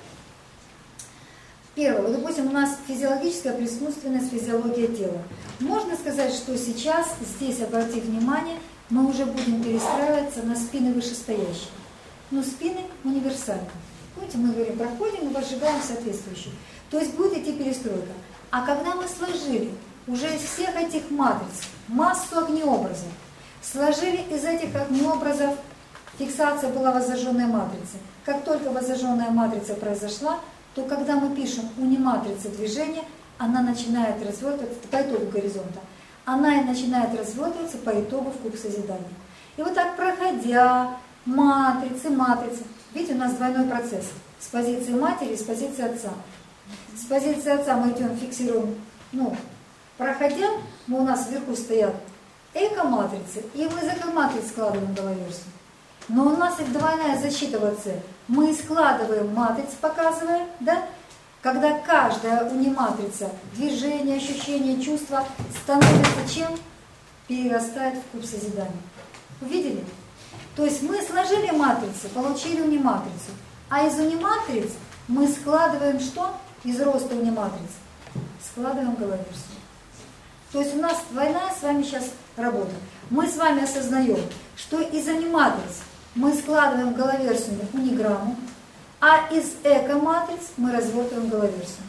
Первое, вот, допустим, у нас физиологическая присутственность, физиология тела. Можно сказать, что сейчас, здесь, обратите внимание, мы уже будем перестраиваться на спины вышестоящие. Но спины универсальны. Помните, мы говорим, проходим и возжигаем соответствующие. То есть будет идти перестройка. А когда мы сложили уже из всех этих матриц массу огнеобразов, сложили из этих огнеобразов, фиксация была воззажженной матрицы. Как только воззажженная матрица произошла, то когда мы пишем униматрица движения, она начинает развертываться по итогу горизонта. Она и начинает развертываться по итогу в куб созидания. И вот так проходя матрицы, видите, у нас двойной процесс. С позиции матери и с позиции отца. С позиции отца мы идем, фиксируем, проходя, у нас вверху стоят экоматрицы, и мы из экоматриц складываем головерсум. Но у нас их двойная защита в отце. Мы складываем матрицы, показывая, да? Когда каждая униматрица, движение, ощущение, чувство становится чем? Перерастает в куб созидания. Увидели? То есть мы сложили матрицы, получили униматрицу. А из униматриц мы складываем что? Из роста униматриц. Складываем головерсум. То есть у нас двойная с вами сейчас работа. Мы с вами осознаем, что из униматриц мы складываем головерсум униграмму, а из экоматриц мы развертываем головерсум.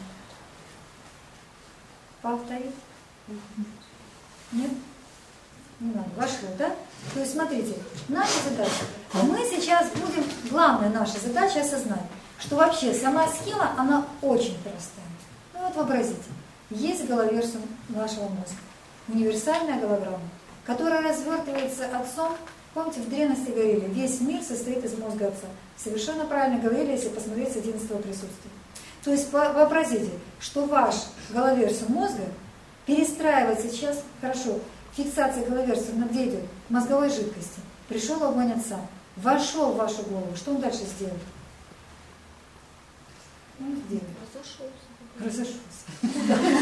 Повторить? Нет? Не надо. Вошло, да? То есть смотрите, наша задача. Мы сейчас будем, главная наша задача осознать, что вообще сама схема, она очень простая. Ну вот вообразите, есть головерсум вашего мозга, универсальная голограмма, которая развертывается отцом. Помните, в древности говорили, весь мир состоит из мозга отца. Совершенно правильно говорили, если посмотреть с 11-го присутствия. То есть вообразите, что ваш головерсум мозга перестраивается сейчас, хорошо, фиксация головерсума где идет? В мозговой жидкости. Пришел огонь отца, вошел в вашу голову. Что он дальше сделал? Он сделал. Разошелся.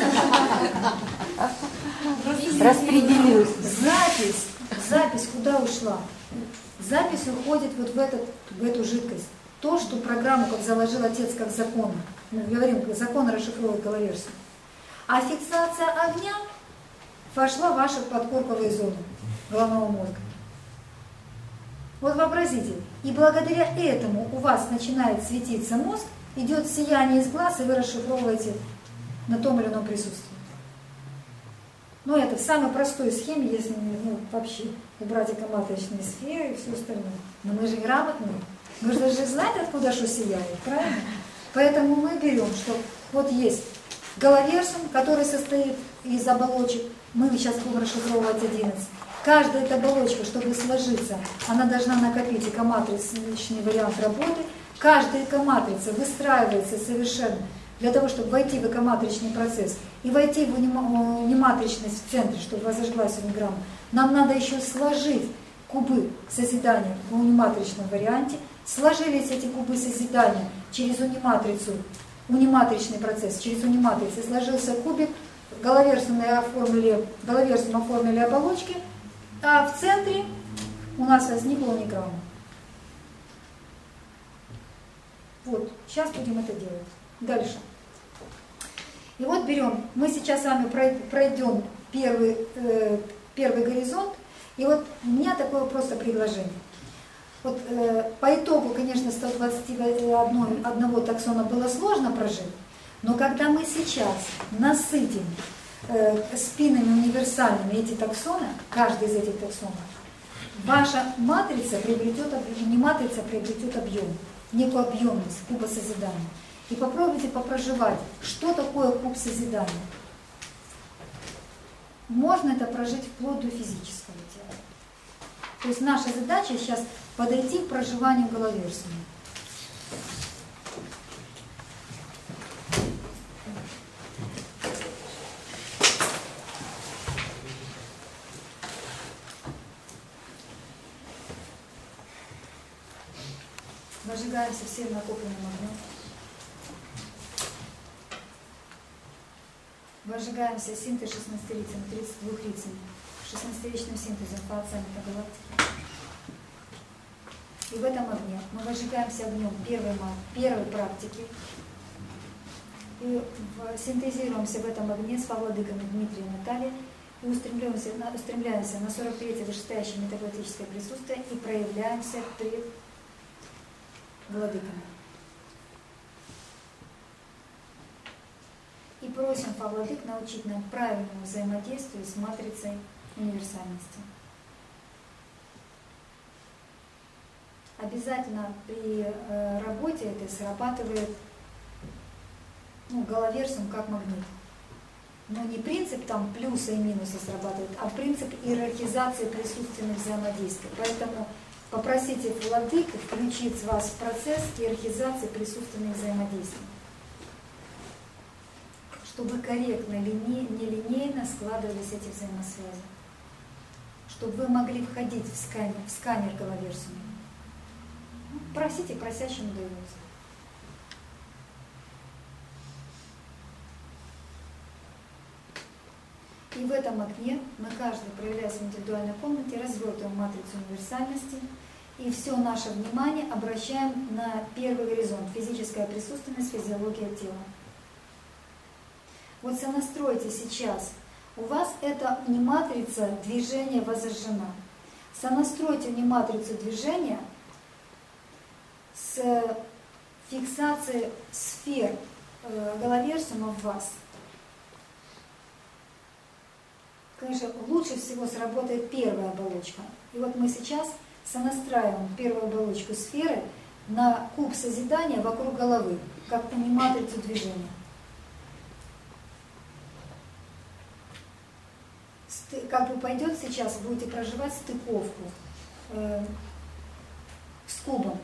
Распределился. Запись куда ушла? Запись уходит вот в эту жидкость. То, что программу как заложил отец как закон. Мы говорим, закон расшифровывает головерсум. А фиксация огня вошла в ваши подкорковые зоны головного мозга. Вот вообразите, и благодаря этому у вас начинает светиться мозг, идет сияние из глаз, и вы расшифровываете на том или ином присутствии. Но это в самой простой схеме, если вообще убрать экоматричные сферы и все остальное. Но мы же грамотные. Мы же даже знаем, откуда что сияет, правильно? Поэтому мы берем, что вот есть головерсум, который состоит из оболочек. Мы сейчас будем расшифровывать 11. Каждая эта оболочка, чтобы сложиться, она должна накопить экоматричный вариант работы. Каждая экоматрица выстраивается совершенно для того, чтобы войти в экоматричный процесс и войти в униматричность в центре, чтобы возжглась униграмма. Нам надо еще сложить кубы созидания в униматричном варианте. Сложились эти кубы созидания через униматрицу униматричный процесс, через униматрицы сложился кубик, головерсом оформили оболочки, а в центре у нас возникла униграмма. Вот, сейчас будем это делать. Дальше. И вот берем, мы сейчас с вами пройдем первый горизонт, и вот у меня такое просто предложение. Вот по итогу, конечно, 121 таксона было сложно прожить, но когда мы сейчас насытим спинами универсальными эти таксоны, каждый из этих таксонов, ваша матрица приобретет объем, не матрица приобретет объем, некую объемность куба созидания. И попробуйте попроживать, что такое куб созидания. Можно это прожить вплоть до физического тела. То есть наша задача сейчас подойти к проживанию головерсами. Зажигаемся всем накопленным огнем. Возжигаемся синтез 16-рицем, 32-рицем, 16-ричным синтезом по оценке галактики. И в этом огне мы возжигаемся огнем первой практики и синтезируемся в этом огне с владыками Дмитрия и Натальей и устремляемся на 43-е вышестоящее метагалактическое присутствие и проявляемся перед владыками. И просим Владык научить нам правильному взаимодействию с матрицей универсальности. Обязательно при работе этой срабатывает головерсум как магнит. Но не принцип там плюса и минуса срабатывает, а принцип иерархизации присутственных взаимодействий. Поэтому попросите Владык включить вас в процесс иерархизации присутственных взаимодействий, чтобы корректно, нелинейно складывались эти взаимосвязи, чтобы вы могли входить в сканер головерсума. Просите, просящему дается. И в этом окне мы каждый, проявляясь в индивидуальной комнате, развертываем матрицу универсальности и все наше внимание обращаем на первый горизонт – физическая присутственность, физиология тела. Вот сонастройте сейчас. У вас эта униматрица движения воззажжена. Сонастройте униматрицу движения с фиксацией сфер головерсума в вас. Конечно, лучше всего сработает первая оболочка. И вот мы сейчас сонастраиваем первую оболочку сферы на куб созидания вокруг головы, как униматрицу движения. Как бы пойдет сейчас, будете проживать стыковку с кубом.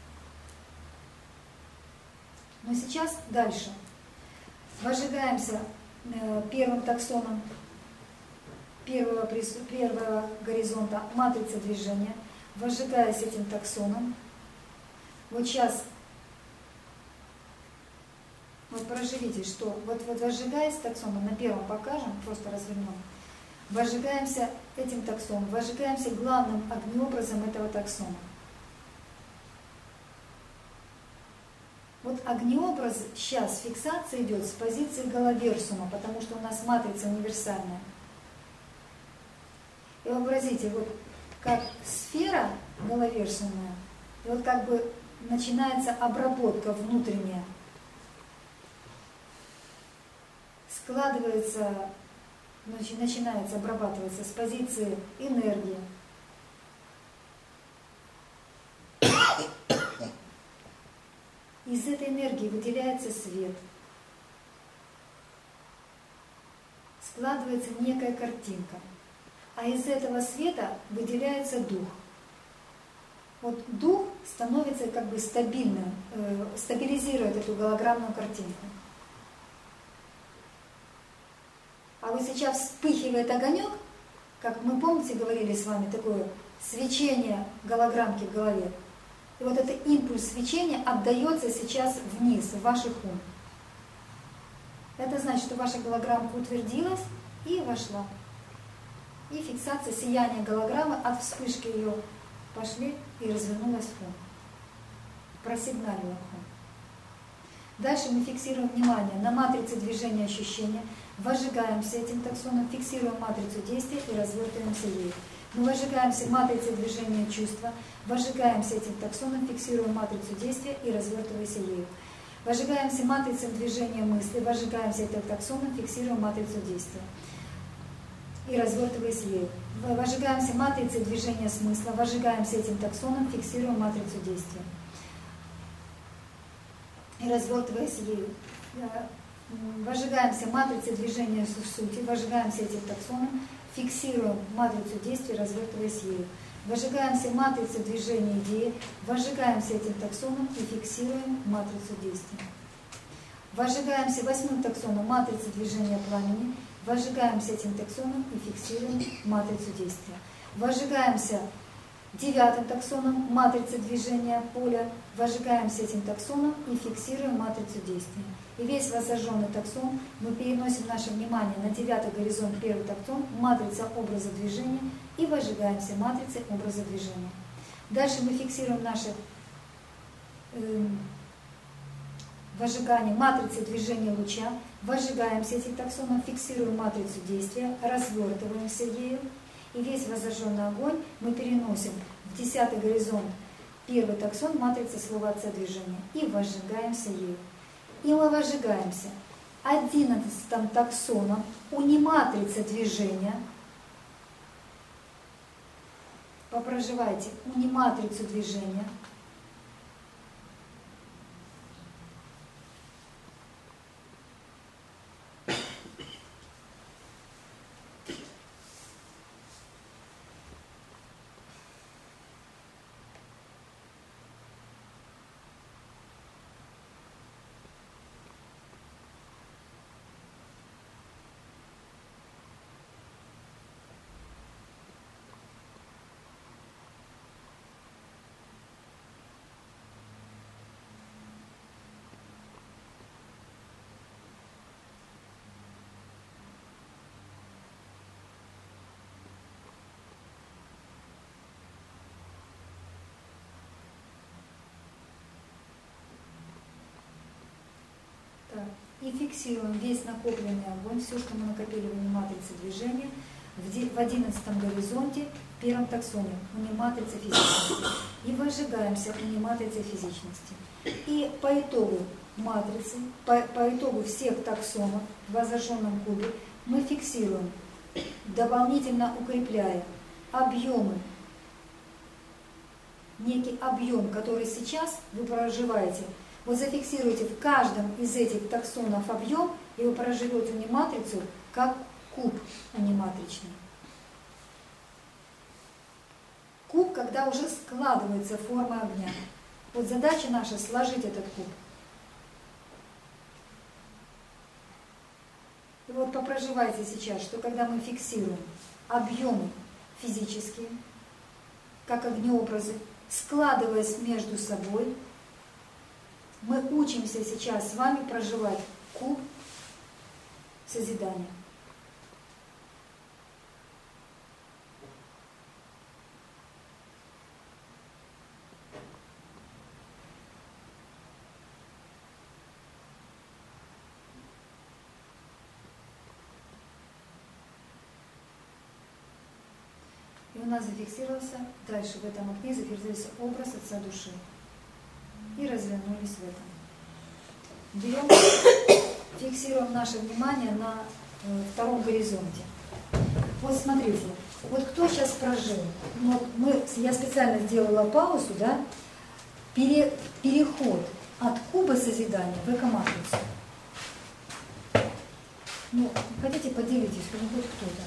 Но сейчас дальше. Возжигаемся первым таксоном первого горизонта матрица движения, возжигаясь этим таксоном. Вот сейчас вот проживите, что вот возжигаясь таксоном, на первом покажем, просто развернем. Возжигаемся этим таксоном, возжигаемся главным огнеобразом этого таксона. Вот огнеобраз сейчас, фиксация идет с позиции головерсума, потому что у нас матрица универсальная. И вообразите, вот как сфера головерсумная, и вот как бы начинается обработка внутренняя. Складывается, начинается обрабатываться с позиции энергии. Из этой энергии выделяется свет. Складывается некая картинка. А из этого света выделяется дух. Вот дух становится как бы стабильным, стабилизирует эту голограммную картинку. А вот сейчас вспыхивает огонек, как мы, помните, говорили с вами, такое свечение голограммки в голове. И вот этот импульс свечения отдается сейчас вниз, в ваших ум. Это значит, что ваша голограммка утвердилась и вошла. И фиксация сияния голограммы от вспышки ее пошли и развернулась в фон. Просигналила фон. Дальше мы фиксируем внимание на матрице движения ощущения, выжигаемся этим таксоном, фиксируем матрицу действия и развертываемся ею. Мы выжигаемся матрицей движения чувства, выжигаемся этим таксоном, фиксируем матрицу действия и развертываемся ею. Выжигаемся матрицей движения мысли, выжигаемся этим таксоном, фиксируем матрицу действия и развертываясь ею. Выжигаемся матрицей движения смысла, выжигаемся этим таксоном, фиксируем матрицу действия и развертываясь ею. Выжигаемся матрицей движения сути, выжигаемся этим таксоном, фиксируем матрицу действия, развертываясь ею. Выжигаемся матрицей движения идеи, выжигаемся этим таксоном и фиксируем матрицу действия. Выжигаемся 8-м таксоном матрицы движения пламени, выжигаемся этим таксоном и фиксируем матрицу действия. Выжигаемся 9-м таксоном матрицы движения поля, выжигаемся этим таксоном и фиксируем матрицу действия. И весь воззажженный таксон мы переносим наше внимание на 9-й горизонт, 1-й таксон, матрица образа движения, и выжигаемся матрицей образа движения. Дальше мы фиксируем наше выжигание матрицы движения луча, выжигаемся этим таксоном, фиксируем матрицу действия, развертываемся ею, и весь воззажженный огонь мы переносим в 10-й горизонт, 1-й таксон, матрица слова отца движения, и выжигаемся ею. И мы выжигаемся 11-м таксоном униматрицы движения. Попроживайте униматрицу движения. И фиксируем весь накопленный огонь, все, что мы накопили в униматрице движения, в 11-м горизонте, в 1-м таксоне, униматрице физичности. И выжигаемся униматрицей физичности. И по итогу матрицы, по итогу всех таксонов в воззажженном кубе мы фиксируем, дополнительно укрепляя объемы, некий объем, который сейчас вы проживаете. Вот зафиксируйте в каждом из этих таксонов объем, и вы проживете униматрицу как куб униматричный. Куб, когда уже складывается форма огня. Вот задача наша сложить этот куб. И вот попроживайте сейчас, что когда мы фиксируем объемы физические, как огнеобразы, складываясь между собой, мы учимся сейчас с вами проживать куб созидания. И у нас зафиксировался, дальше в этом окне зафиксировался образ Отца Души. И развернулись в этом. Берем, фиксируем наше внимание на 2-м горизонте. Вот смотрите, вот кто сейчас прожил? Вот я специально сделала паузу, да? Переход от куба созидания в эко-матрицу. Ну, хотите, поделитесь, кто-нибудь кто-то.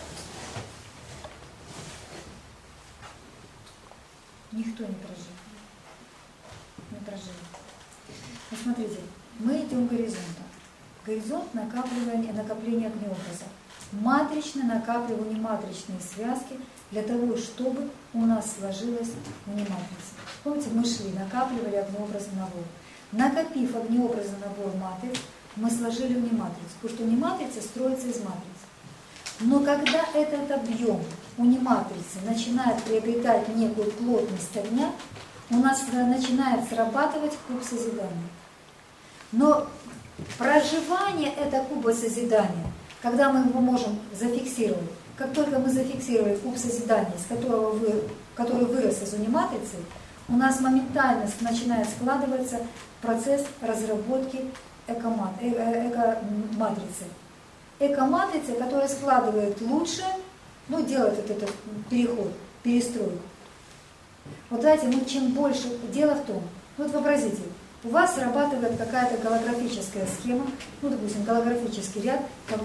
Никто не прожил. Не прожили. Вот смотрите, мы идем к горизонту. Горизонт накопления огнеобраза. Матрично накапливаем нематричные связки для того, чтобы у нас сложилась униматрица. Помните, мы шли, накапливали огнеобразный набор. Накопив огнеобразный набор матриц, мы сложили униматрицу, потому что униматрица строится из матрицы. Но когда этот объем униматрицы начинает приобретать некую плотность огня, у нас начинает срабатывать куб созидания. Но проживание этого куба созидания, когда мы его можем зафиксировать, как только мы зафиксировали куб созидания, который вырос из униматрицы, у нас моментально начинает складываться процесс разработки экоматрицы. Экоматрица, которая складывает лучше, делает этот переход, перестройку. Вот знаете, чем больше, дело в том, вообразите, у вас срабатывает какая-то голографическая схема, допустим, голографический ряд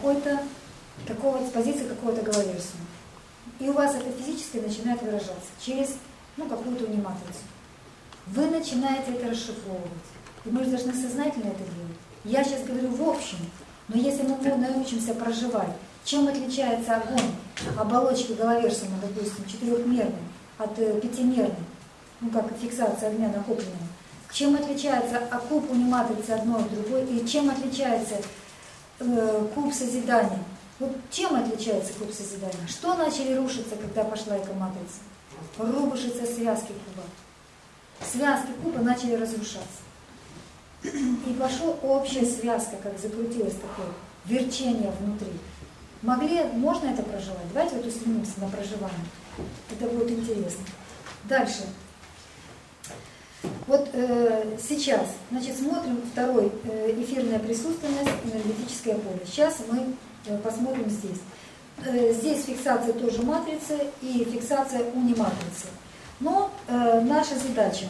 с позиции какого-то головерсума. И у вас это физически начинает выражаться через какую-то униматрицу. Вы начинаете это расшифровывать. И мы же должны сознательно это делать. Я сейчас говорю в общем, но если мы научимся проживать, чем отличается огонь оболочки головерсума, допустим, четырехмерной от пятимерной, как фиксация огня накопленного, чем отличается куб униматрицы одной от другой, и чем отличается куб созидания. Чем отличается куб созидания? Что начали рушиться, когда пошла экоматрица? Рушатся связки куба. Связки куба начали разрушаться. И пошла общая связка, как закрутилось такое верчение внутри. Можно это проживать? Давайте устремимся на проживание. Это будет интересно. Дальше. Сейчас, смотрим второй, эфирная присутственность, энергетическое поле. Сейчас мы посмотрим здесь. Здесь фиксация тоже матрицы и фиксация униматрицы. Но наша задача.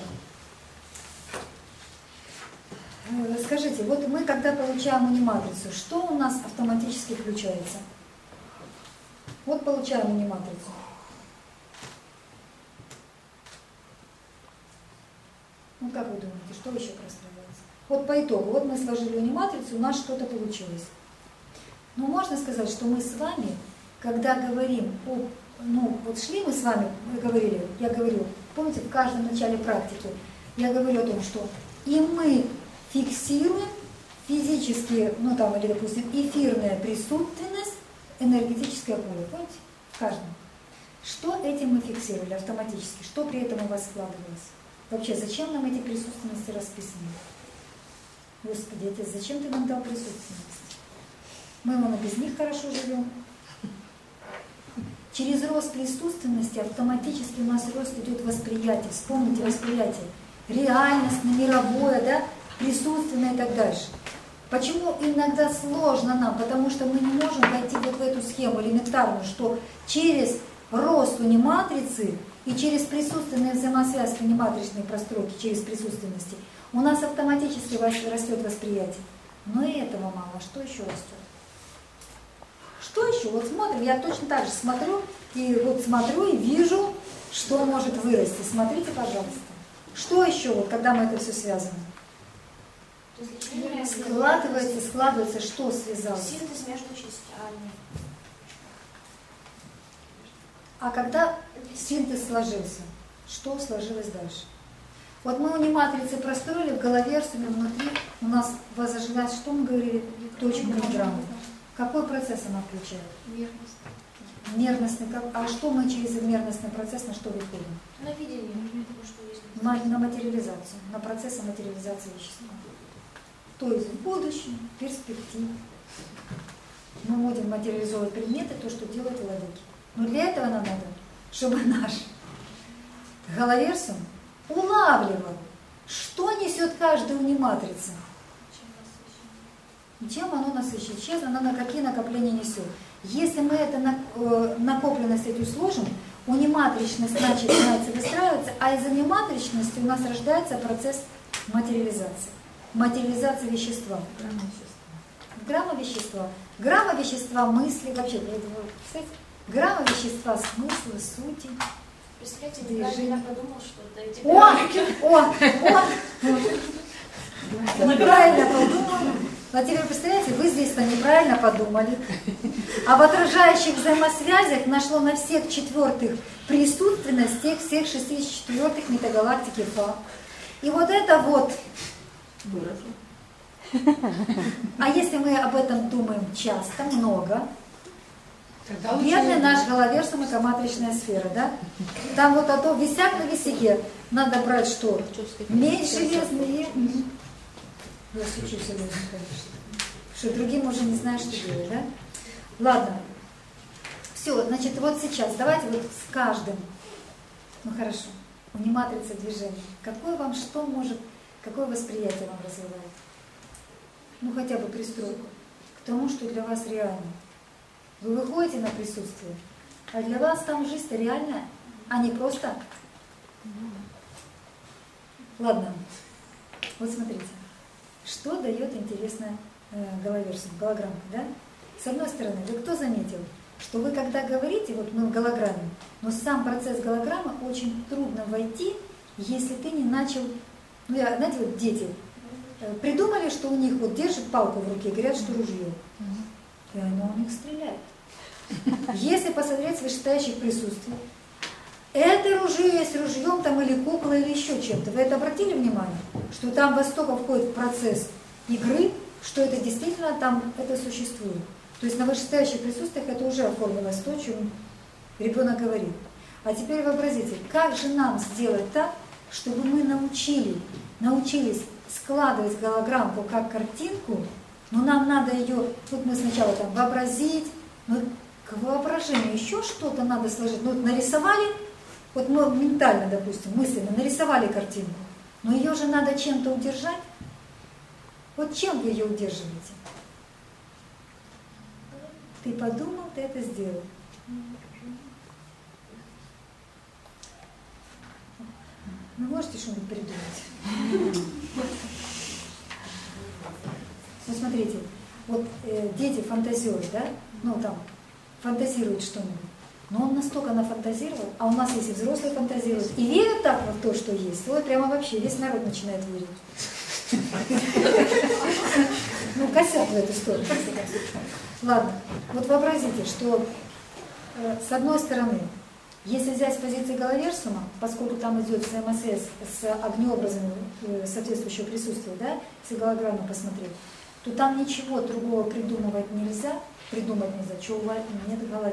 Скажите, мы когда получаем униматрицу, что у нас автоматически включается? Получаем униматрицу. Как вы думаете, что еще простраивается? По итогу, мы сложили униматрицу, у нас что-то получилось. Но можно сказать, что мы с вами, когда говорим шли мы с вами, я говорю, помните, в каждом начале практики я говорю о том, что и мы фиксируем физически, или, допустим, эфирная присутственность, энергетическое поле. Помните? В каждом. Что этим мы фиксировали автоматически? Что при этом у вас складывалось? Вообще, зачем нам эти присутственности расписаны? Господи, Отец, зачем ты нам дал присутственность? Мы без них хорошо живем. Через рост присутственности автоматически у нас рост идет восприятие. Вспомните восприятие. Реальностное, мировое, присутственное и так дальше. Почему иногда сложно нам? Потому что мы не можем войти в эту схему элементарную, что через рост униматрицы и через присутственные взаимосвязки униматричной простройки, через присутственности, у нас автоматически растет восприятие. Но и этого мало. Что еще растет? Что еще? Смотрим, я точно так же смотрю и вижу, что может вырасти. Смотрите, пожалуйста. Что еще, когда мы это все связываем? Складывается, что связалось? Синтез между частями. А когда синтез сложился, что сложилось дальше? Мы униматрицы простроили, в головерсуме внутри у нас зажглась, что мы говорили, точка миллиграмма. Какой процесс она включает? Мерностный. А что мы через мерностный процесс, на что выходим? На видение. Что есть. На материализацию, на процесс материализации вещества. То есть в будущем, в перспективе. Мы будем материализовывать предметы, то, что делают владыки. Но для этого нам надо, чтобы наш головерсум улавливал, что несет каждая униматрица. Чем оно насыщено, честно, на какие накопления несет. Если мы эту накопленность эту сложим, униматричность начинается выстраиваться, а из униматричности у нас рождается процесс материализации. Материализация вещества. Грамма вещества. Грамма вещества мысли, вообще, грамма вещества смысла, сути. Представляете, неправильно подумал, что это неправильно подумал. А теперь представляете, вы здесь-то неправильно подумали. А в отражающих взаимосвязях нашло на всех четвертых присутственность всех 64-х метагалактики Фа. И это А если мы об этом думаем часто, много, бедный наш головерсум — это матричная сфера, да? Там вот то висят на висяке. Надо брать что? Меч железный. Я шучу серьезно, конечно. Что другим уже не знаешь, что делать, да? Ладно. Все, значит, вот сейчас давайте вот с каждым. Ну хорошо. Униматрица движения. Какое вам что может, какое восприятие вам развивает? Ну хотя бы пристройку к тому, что для вас реально. Вы выходите на присутствие, а для вас там жизнь-то реальная, а не просто. Ладно, вот смотрите, что дает интересная головерсум, голограмма, да? С одной стороны, вы кто заметил, что вы когда говорите, вот мы в голограмме, но сам процесс голограммы очень трудно войти, если ты не начал, ну я, знаете, вот дети придумали, что у них вот держат палку в руке, говорят, что ружье, и оно у них стреляет. Если посмотреть с вышестоящих присутствий, это ружье есть ружьем там или куклой, или еще чем-то. Вы это обратили внимание? Что там во столько входит в процесс игры, что это действительно там это существует. То есть на вышестоящих присутствиях это уже оформилось то, о чем ребенок говорит. А теперь вообразите, как же нам сделать так, чтобы мы научились складывать голограммку как картинку, но нам надо ее, тут мы сначала там вообразить, но к воображению еще что-то надо сложить. Ну вот нарисовали, вот мы ментально, допустим, мысленно нарисовали картинку, но ее же надо чем-то удержать. Вот чем вы ее удерживаете? Ты подумал, ты это сделал. Вы можете что-нибудь придумать? Вот смотрите, вот дети фантазеры, да? Ну там, фантазируют что-нибудь. Но он настолько нафантазировал, а у нас есть и взрослые фантазируют, и верят так в то, что есть, вот прямо вообще весь народ начинает верить. Ну, косят в эту сторону. Ладно, вот вообразите, что с одной стороны, если взять с позиции головерсума, поскольку там идет взаимосвязь с огнеобразами соответствующего присутствия, да, если голограмму посмотреть, то там ничего другого придумать нельзя, чего у вас нет в голове.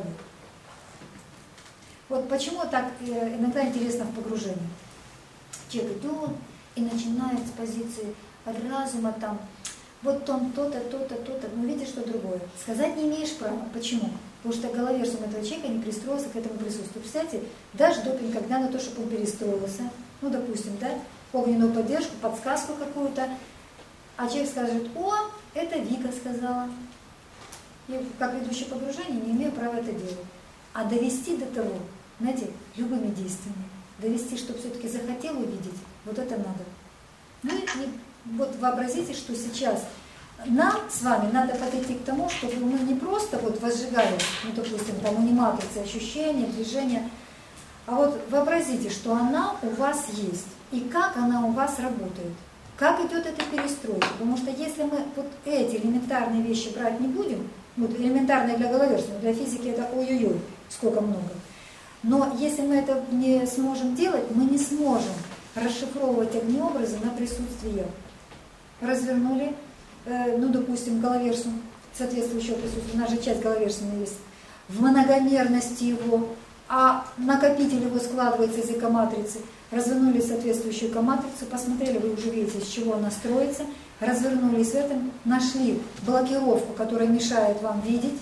Вот почему так иногда интересно в погружении. Человек идет и начинает с позиции разума там, вот он то-то, то-то, то-то, но видишь, что другое. Сказать не имеешь права. Почему? Потому что головерсум этого человека не пристроился к этому присутствию. Представляете, даже допинг, когда на то, чтобы он перестроился, ну, допустим, да, огненную поддержку, подсказку какую-то, а человек скажет: о, это Вика сказала. Я, как ведущий погружения, не имею права это делать. А довести до того, знаете, любыми действиями, довести, чтобы все-таки захотел увидеть, вот это надо. Ну и вот вообразите, что сейчас нам с вами надо подойти к тому, чтобы мы не просто вот возжигали, ну, допустим, там униматрицы, ощущения, движения, а вот вообразите, что она у вас есть, и как она у вас работает, как идет эта перестройка. Потому что если мы вот эти элементарные вещи брать не будем, вот элементарные для головерсума, для физики это ой-ой-ой, сколько много. Но если мы это не сможем делать, мы не сможем расшифровывать огнеобразы на присутствие. Развернули, ну, допустим, головерсум, соответствующего присутствия, у нас же часть головерсума есть, в многомерности его, а накопитель его складывается из экоматрицы. Развернули соответствующую экоматрицу, посмотрели, вы уже видите, из чего она строится, развернулись в этом, нашли блокировку, которая мешает вам видеть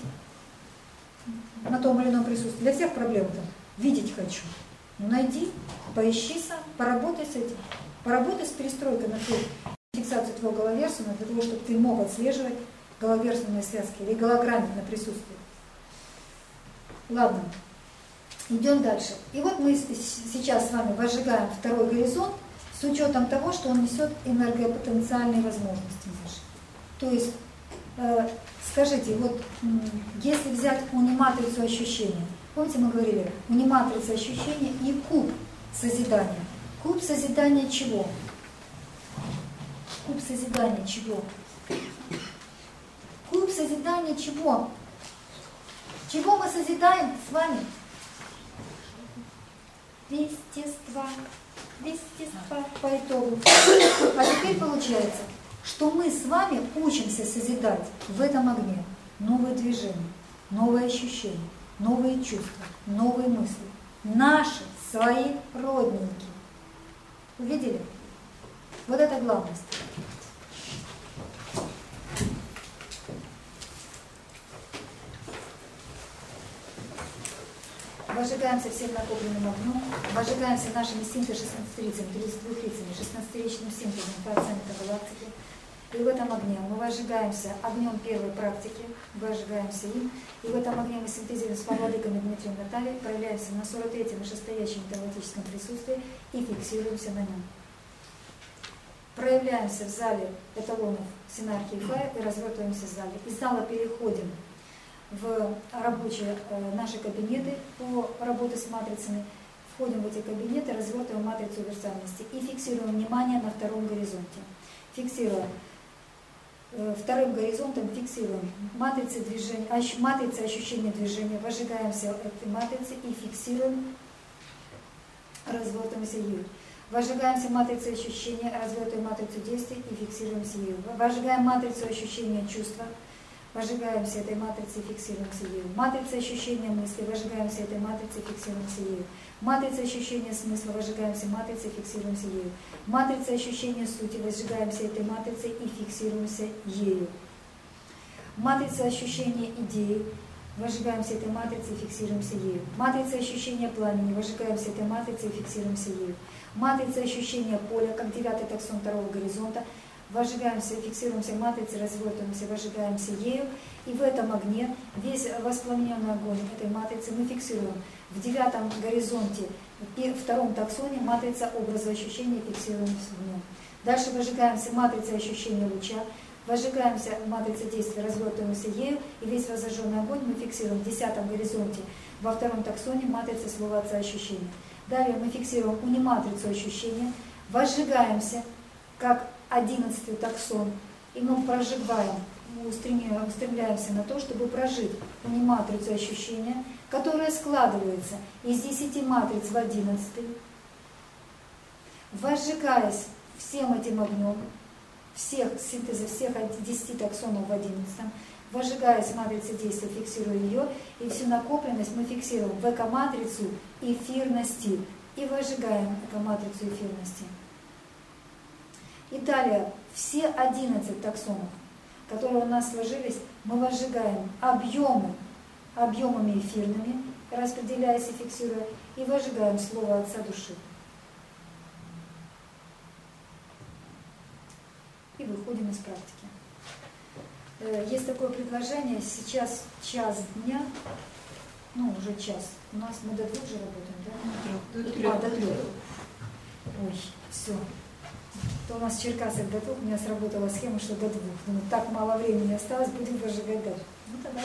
на том или ином присутствии. Для всех проблем там. Видеть хочу. Ну, найди, поищи сам, поработай с этим. Поработай с перестройкой на фиксацию твоего головерсума, для того, чтобы ты мог отслеживать головерсумные связки или голограммик на присутствие. Ладно, идем дальше. И вот мы сейчас с вами возжигаем второй горизонт с учетом того, что он несет энергопотенциальные возможности наши. То есть, скажите, вот если взять униматрицу ощущения, помните, мы говорили, униматрица ощущения и куб созидания. Куб созидания чего? Куб созидания чего? Куб созидания чего? Чего мы созидаем с вами? Вестества. Вестества по итогу. А теперь получается, что мы с вами учимся созидать в этом огне новые движения, новые ощущения, новые чувства, новые мысли. Наши, свои, родненькие. Увидели? Вот это главность. Вожигаемся всем накопленным огнем, вожигаемся нашими синты 16-рицами, 32-рицами, 16-речным синтезом по оценке галактики. И в этом огне мы вожигаемся огнем первой практики, вожигаемся им. И в этом огне мы синтезируем с владыками Дмитрием Натальей, проявляемся на 43-м вышестоящем галактическом присутствии и фиксируемся на нем. Проявляемся в зале эталонов Синархии Фая и развертываемся в зале. Из зала переходим в рабочие наши кабинеты по работе с матрицами, входим в эти кабинеты, развертываем матрицу универсальности и фиксируем внимание на втором горизонте. Фиксируем вторым горизонтом, фиксируем матрицы движения, матрицы ощущения движения, вожигаемся этой матрицы и фиксируем, развертываемся ею. Вожигаемся матрицей ощущения, развертываем матрицу действий и фиксируемся ею. Вожигаем матрицу ощущения чувства, вожигаемся этой матрицей и фиксируемся ею. Матрица ощущения мысли, вожигаемся этой матрицей и фиксируемся ею. Матрица ощущения смысла, вожигаемся матрицей и фиксируемся ею. Матрица ощущения сути, вожигаемся этой матрицей и фиксируемся ею. Матрица ощущения идеи, вожигаемся этой матрицей и фиксируемся ею. Матрица ощущения пламени, вожигаемся этой матрицей и фиксируемся ею. Матрица ощущения поля, как 9-й таксон второго горизонта, вожигаемся, фиксируемся матрицей, развертываемся, вожигаемся ею. И в этом огне весь воспламененный огонь этой матрицы мы фиксируем. В 9-м горизонте и втором таксоне матрица образа ощущения фиксируемся в нем. Дальше вожигаемся матрицей ощущения луча, вожигаемся матрицей действия, развертываемся ею. И весь воззажженный огонь мы фиксируем в 10-м горизонте, во втором таксоне матрица слова отца ощущения. Далее мы фиксируем униматрицу ощущения, вожигаемся как 11-й таксон, и мы проживаем, мы устремляемся на то, чтобы прожить униматрицу ощущения, которая складывается из 10 матриц в 11-й, вожигаясь всем этим огнем, синтеза всех 10 таксонов в 11-м, вожигаясь матрицей действия, фиксируя ее, и всю накопленность мы фиксируем в эко-матрицу эфирности и вожигаем эко-матрицу эфирности. И далее все 11 таксонов, которые у нас сложились, мы вожигаем объемами эфирными, распределяясь и фиксируя, и вожигаем слово Отца Души. И выходим из практики. Есть такое предложение, сейчас час дня, уже час. У нас мы до 2 же работаем, да? До 3. Ой, все. То у нас в Черкасах до 2, у меня сработала схема, что до 2. Думаю, так мало времени осталось, будем выжигать дальше. Тогда.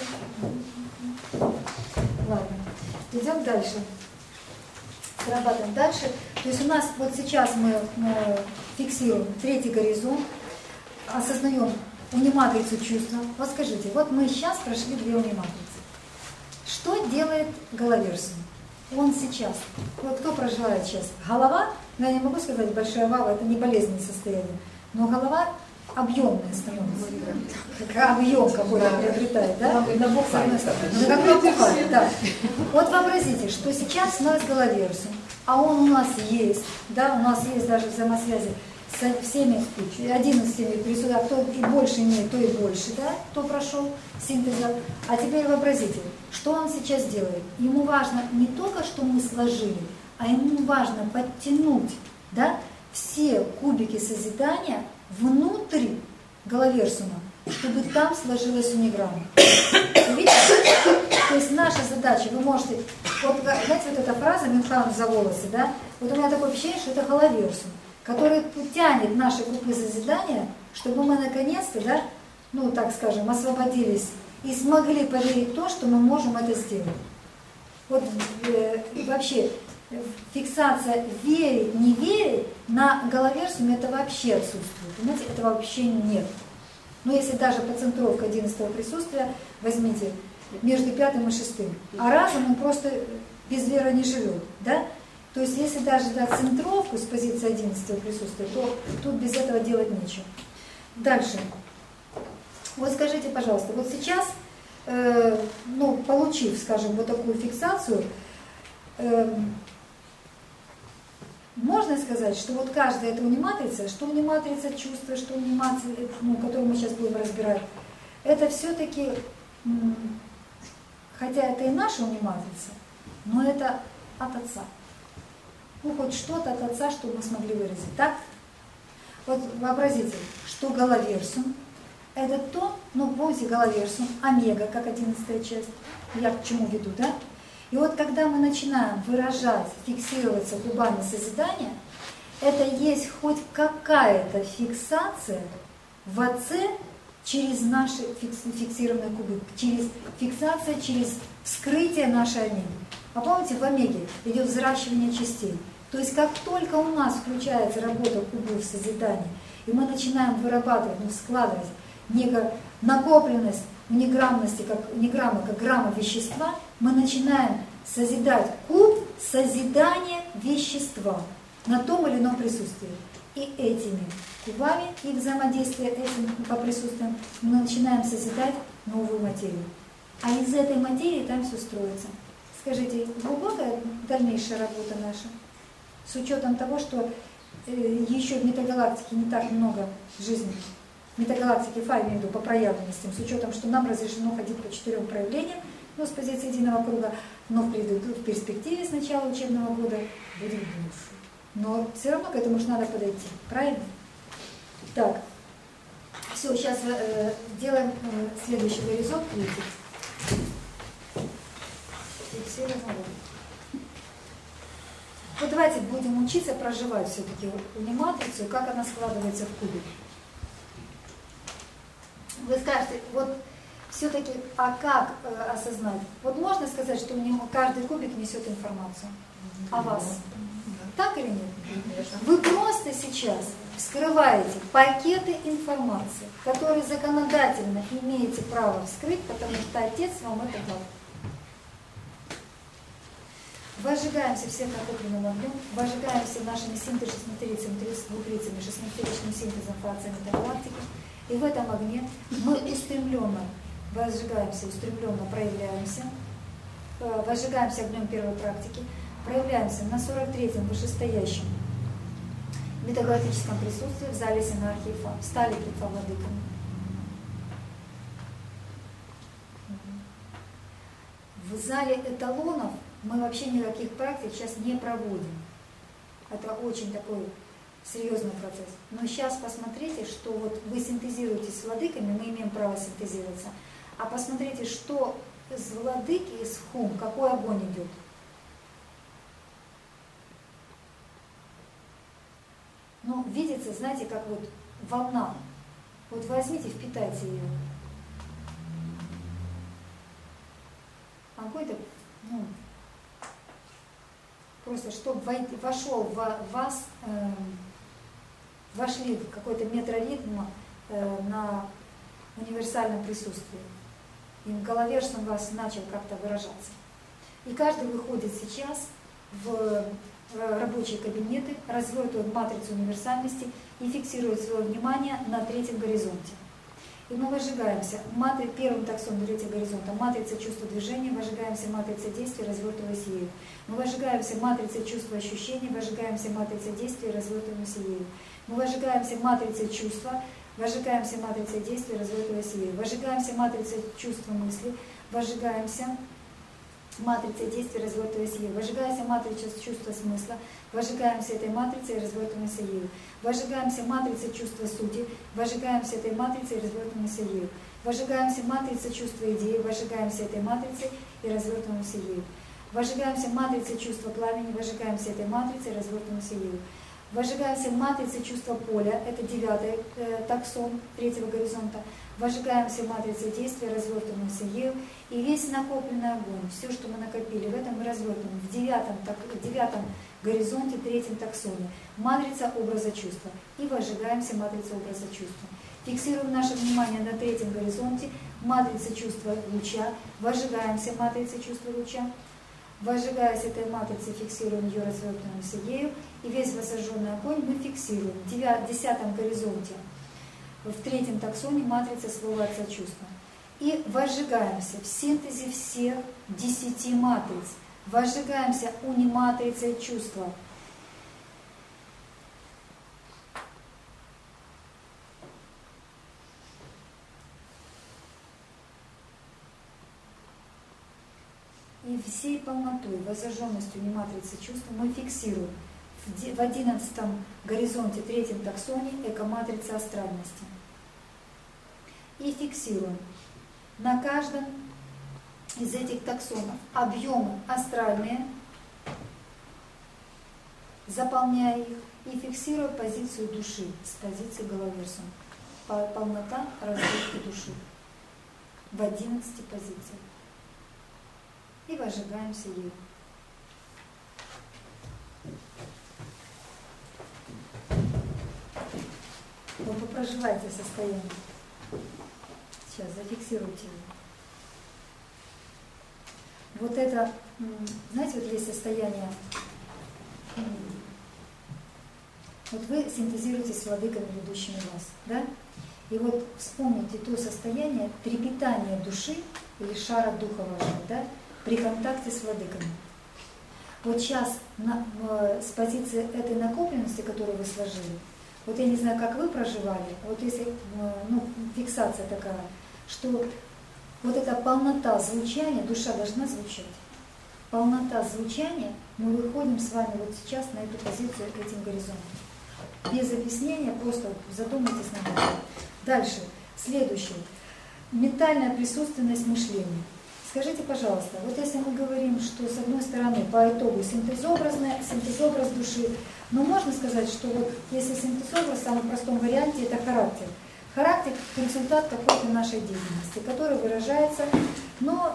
Ладно, идем дальше. Срабатываем дальше. То есть у нас вот сейчас мы фиксируем 3-й горизонт, осознаем униматрицу чувства. Вот скажите, вот мы сейчас прошли 2 униматрицы. Что делает головерсум? Он сейчас, вот кто проживает сейчас? Голова, я не могу сказать, большая вава, это не болезненное состояние, но голова объемная становится. Как объем какой-то приобретает, да? Набухает, да. Вот вообразите, что сейчас у нас головерсум, а он у нас есть, да, у нас есть даже взаимосвязи со всеми 11 присудами, кто и больше имеет, то и больше, да, кто прошел синтеза. А теперь вообразите, что он сейчас делает. Ему важно не только, что мы сложили, а ему важно подтянуть, да, все кубики созидания внутрь головерсума, чтобы там сложилась униграмма. Видите? То есть наша задача, вы можете, вот, знаете, вот эта фраза «Мюнхгаузен за волосы», да, вот у меня такое ощущение, что это головерсум, который тянет наши группы созидания, чтобы мы наконец-то, да, так скажем, освободились и смогли поверить в то, что мы можем это сделать. Вот вообще фиксация верить, не верить на головерсуме это вообще отсутствует. Понимаете, этого вообще нет. Но если даже поцентровка 11-го присутствия, возьмите, между 5-м и 6-м, а разум он просто без веры не живет, да? То есть, если даже дать центровку с позиции 11-го присутствия, то тут без этого делать нечего. Дальше. Вот скажите, пожалуйста, вот сейчас, ну, получив, скажем, вот такую фиксацию, можно сказать, что вот каждая эта униматрица, что униматрица чувства, что униматрица, ну, которую мы сейчас будем разбирать, это все-таки, хотя это и наша униматрица, но это от Отца. Ну, хоть что-то от Отца, чтобы мы смогли выразить. Так? Вот вообразите, что галаверсум – это то, ну, помните, галаверсум, омега, как 11-я часть. Я к чему веду, да? И вот когда мы начинаем выражать, фиксироваться губами созидания, это есть хоть какая-то фиксация в Отце через наши фиксированные кубы, через фиксация, через вскрытие нашей омеги. А помните, в омеге идет взращивание частей. То есть как только у нас включается работа кубов созидания, и мы начинаем вырабатывать, ну, складывать некую накопленность в неграммности, как неграмма, как грамма вещества, мы начинаем созидать куб созидания вещества на том или ином присутствии. И этими кубами, их взаимодействие этим по присутствиям, мы начинаем созидать новую материю. А из этой материи там все строится. Скажите, глубокая дальнейшая работа наша? С учетом того, что еще в метагалактике не так много жизни. Метагалактики Фа, имею в виду, по проявленностям, с учетом, что нам разрешено ходить по 4 проявлениям, ну, с позиции единого круга, но в перспективе с начала учебного года будет больше. Но все равно к этому же надо подойти, правильно? Так, все, сейчас делаем следующий горизонт, видите. Фиксируем его. Вот давайте будем учиться проживать все-таки униматрицу, как она складывается в кубик. Вы скажете, вот все-таки, а как осознать? Вот можно сказать, что каждый кубик несет информацию о вас? Так или нет? Вы просто сейчас вскрываете пакеты информации, которые законодательно имеете право вскрыть, потому что Отец вам это дал. Возжигаемся всем накопленным огнем, возжигаемся нашими синтез-шестнатерицами, 32-трицами, шестнатеричным синтезом фракции метагалактики. И в этом огне мы устремленно возжигаемся, устремленно проявляемся, возжигаемся огнем первой практики, проявляемся на 43-м вышестоящем метагалактическом присутствии в зале синархии Фа. Встали пред Фа-владыками. В зале эталонов мы вообще никаких практик сейчас не проводим. Это очень такой серьезный процесс. Но сейчас посмотрите, что вот вы синтезируетесь с владыками, мы имеем право синтезироваться, а посмотрите, что с владыки, из хум, какой огонь идет. Ну, видится, знаете, как вот волна. Вот возьмите, впитайте ее. Какой-то, ну, просто чтобы вошел в вас, вошли в какой-то метроритм на универсальном присутствии. И галаверсум вас начал как-то выражаться. И каждый выходит сейчас в рабочие кабинеты, развертывает матрицу универсальности и фиксирует свое внимание на 3-м горизонте. И мы возжигаемся первым таксоном 3-го горизонта, матрица чувства движения, возжигаемся матрица действия, развертываясь ею. Мы возжигаемся матрица чувства ощущений, возжигаемся матрица действия, развертываемся ею. Мы возжигаемся матрица чувства, возжигаемся матрица действия, развертываясь ею. Возжигаемся матрица чувства мысли, возжигаемся матрица действия, развертываясь ею. Возжигаемся матрица чувства смысла, возжигаемся этой матрицей и развертываемся ею. Возжигаемся матрица чувства сути, возжигаемся этой матрицей и развертываемся ею. Возжигаемся матрица чувства идеи, возжигаемся этой матрицей и развертываемся ею. Возжигаемся матрица чувства пламени, возжигаемся этой матрицей и развертываемся ею. Возжигаемся матрица чувства поля, это 9-й таксон 3-го горизонта. Возжигаемся матрицей действия, развертываемся ею. И весь накопленный огонь, все, что мы накопили, в этом мы развертываем в 9-м горизонте, 3-м таксоне. Матрица образа чувства. И возжигаемся матрицей образа чувства. Фиксируем наше внимание на 3-м горизонте, матрица чувства луча. Возжигаемся матрицей чувства луча. Возжигаясь этой матрицей, фиксируем ее, развертываемся ею. И весь воссожженный огонь мы фиксируем в 10-м горизонте. в третьем таксоне матрица слова отца чувства. И возжигаемся в синтезе всех 10 матриц. Возжигаемся униматрицей чувства. И всей полнотой, воззаженностью униматрицы чувства мы фиксируем в 11-м горизонте, 3-м таксоне экоматрица астральности. И фиксируем на каждом из этих таксонов объемы астральные, заполняя их, и фиксируя позицию души с позиции головерсума. Полнота развития души в 11 позициях. И возжигаемся ею. Вот вы проживаете состояние. Сейчас зафиксируйте его. Вот это, знаете, вот есть состояние, вот вы синтезируете с владыками, ведущими вас, да? И вот вспомните то состояние трепетания души или шара духа вашего, да, при контакте с владыками. Вот сейчас с позиции этой накопленности, которую вы сложили, вот я не знаю, как вы проживали, вот если фиксация такая, что вот эта полнота звучания, душа должна звучать. Полнота звучания, мы выходим с вами вот сейчас на эту позицию, этим горизонтом. Без объяснения, просто задумайтесь над этим. Дальше, следующее. Ментальная присутственность мышления. Скажите, пожалуйста, вот если мы говорим, что с одной стороны по итогу синтезобраз души, но можно сказать, что вот если синтезобраз в самом простом варианте, это характер. Характер – результат какой-то нашей деятельности, который выражается, но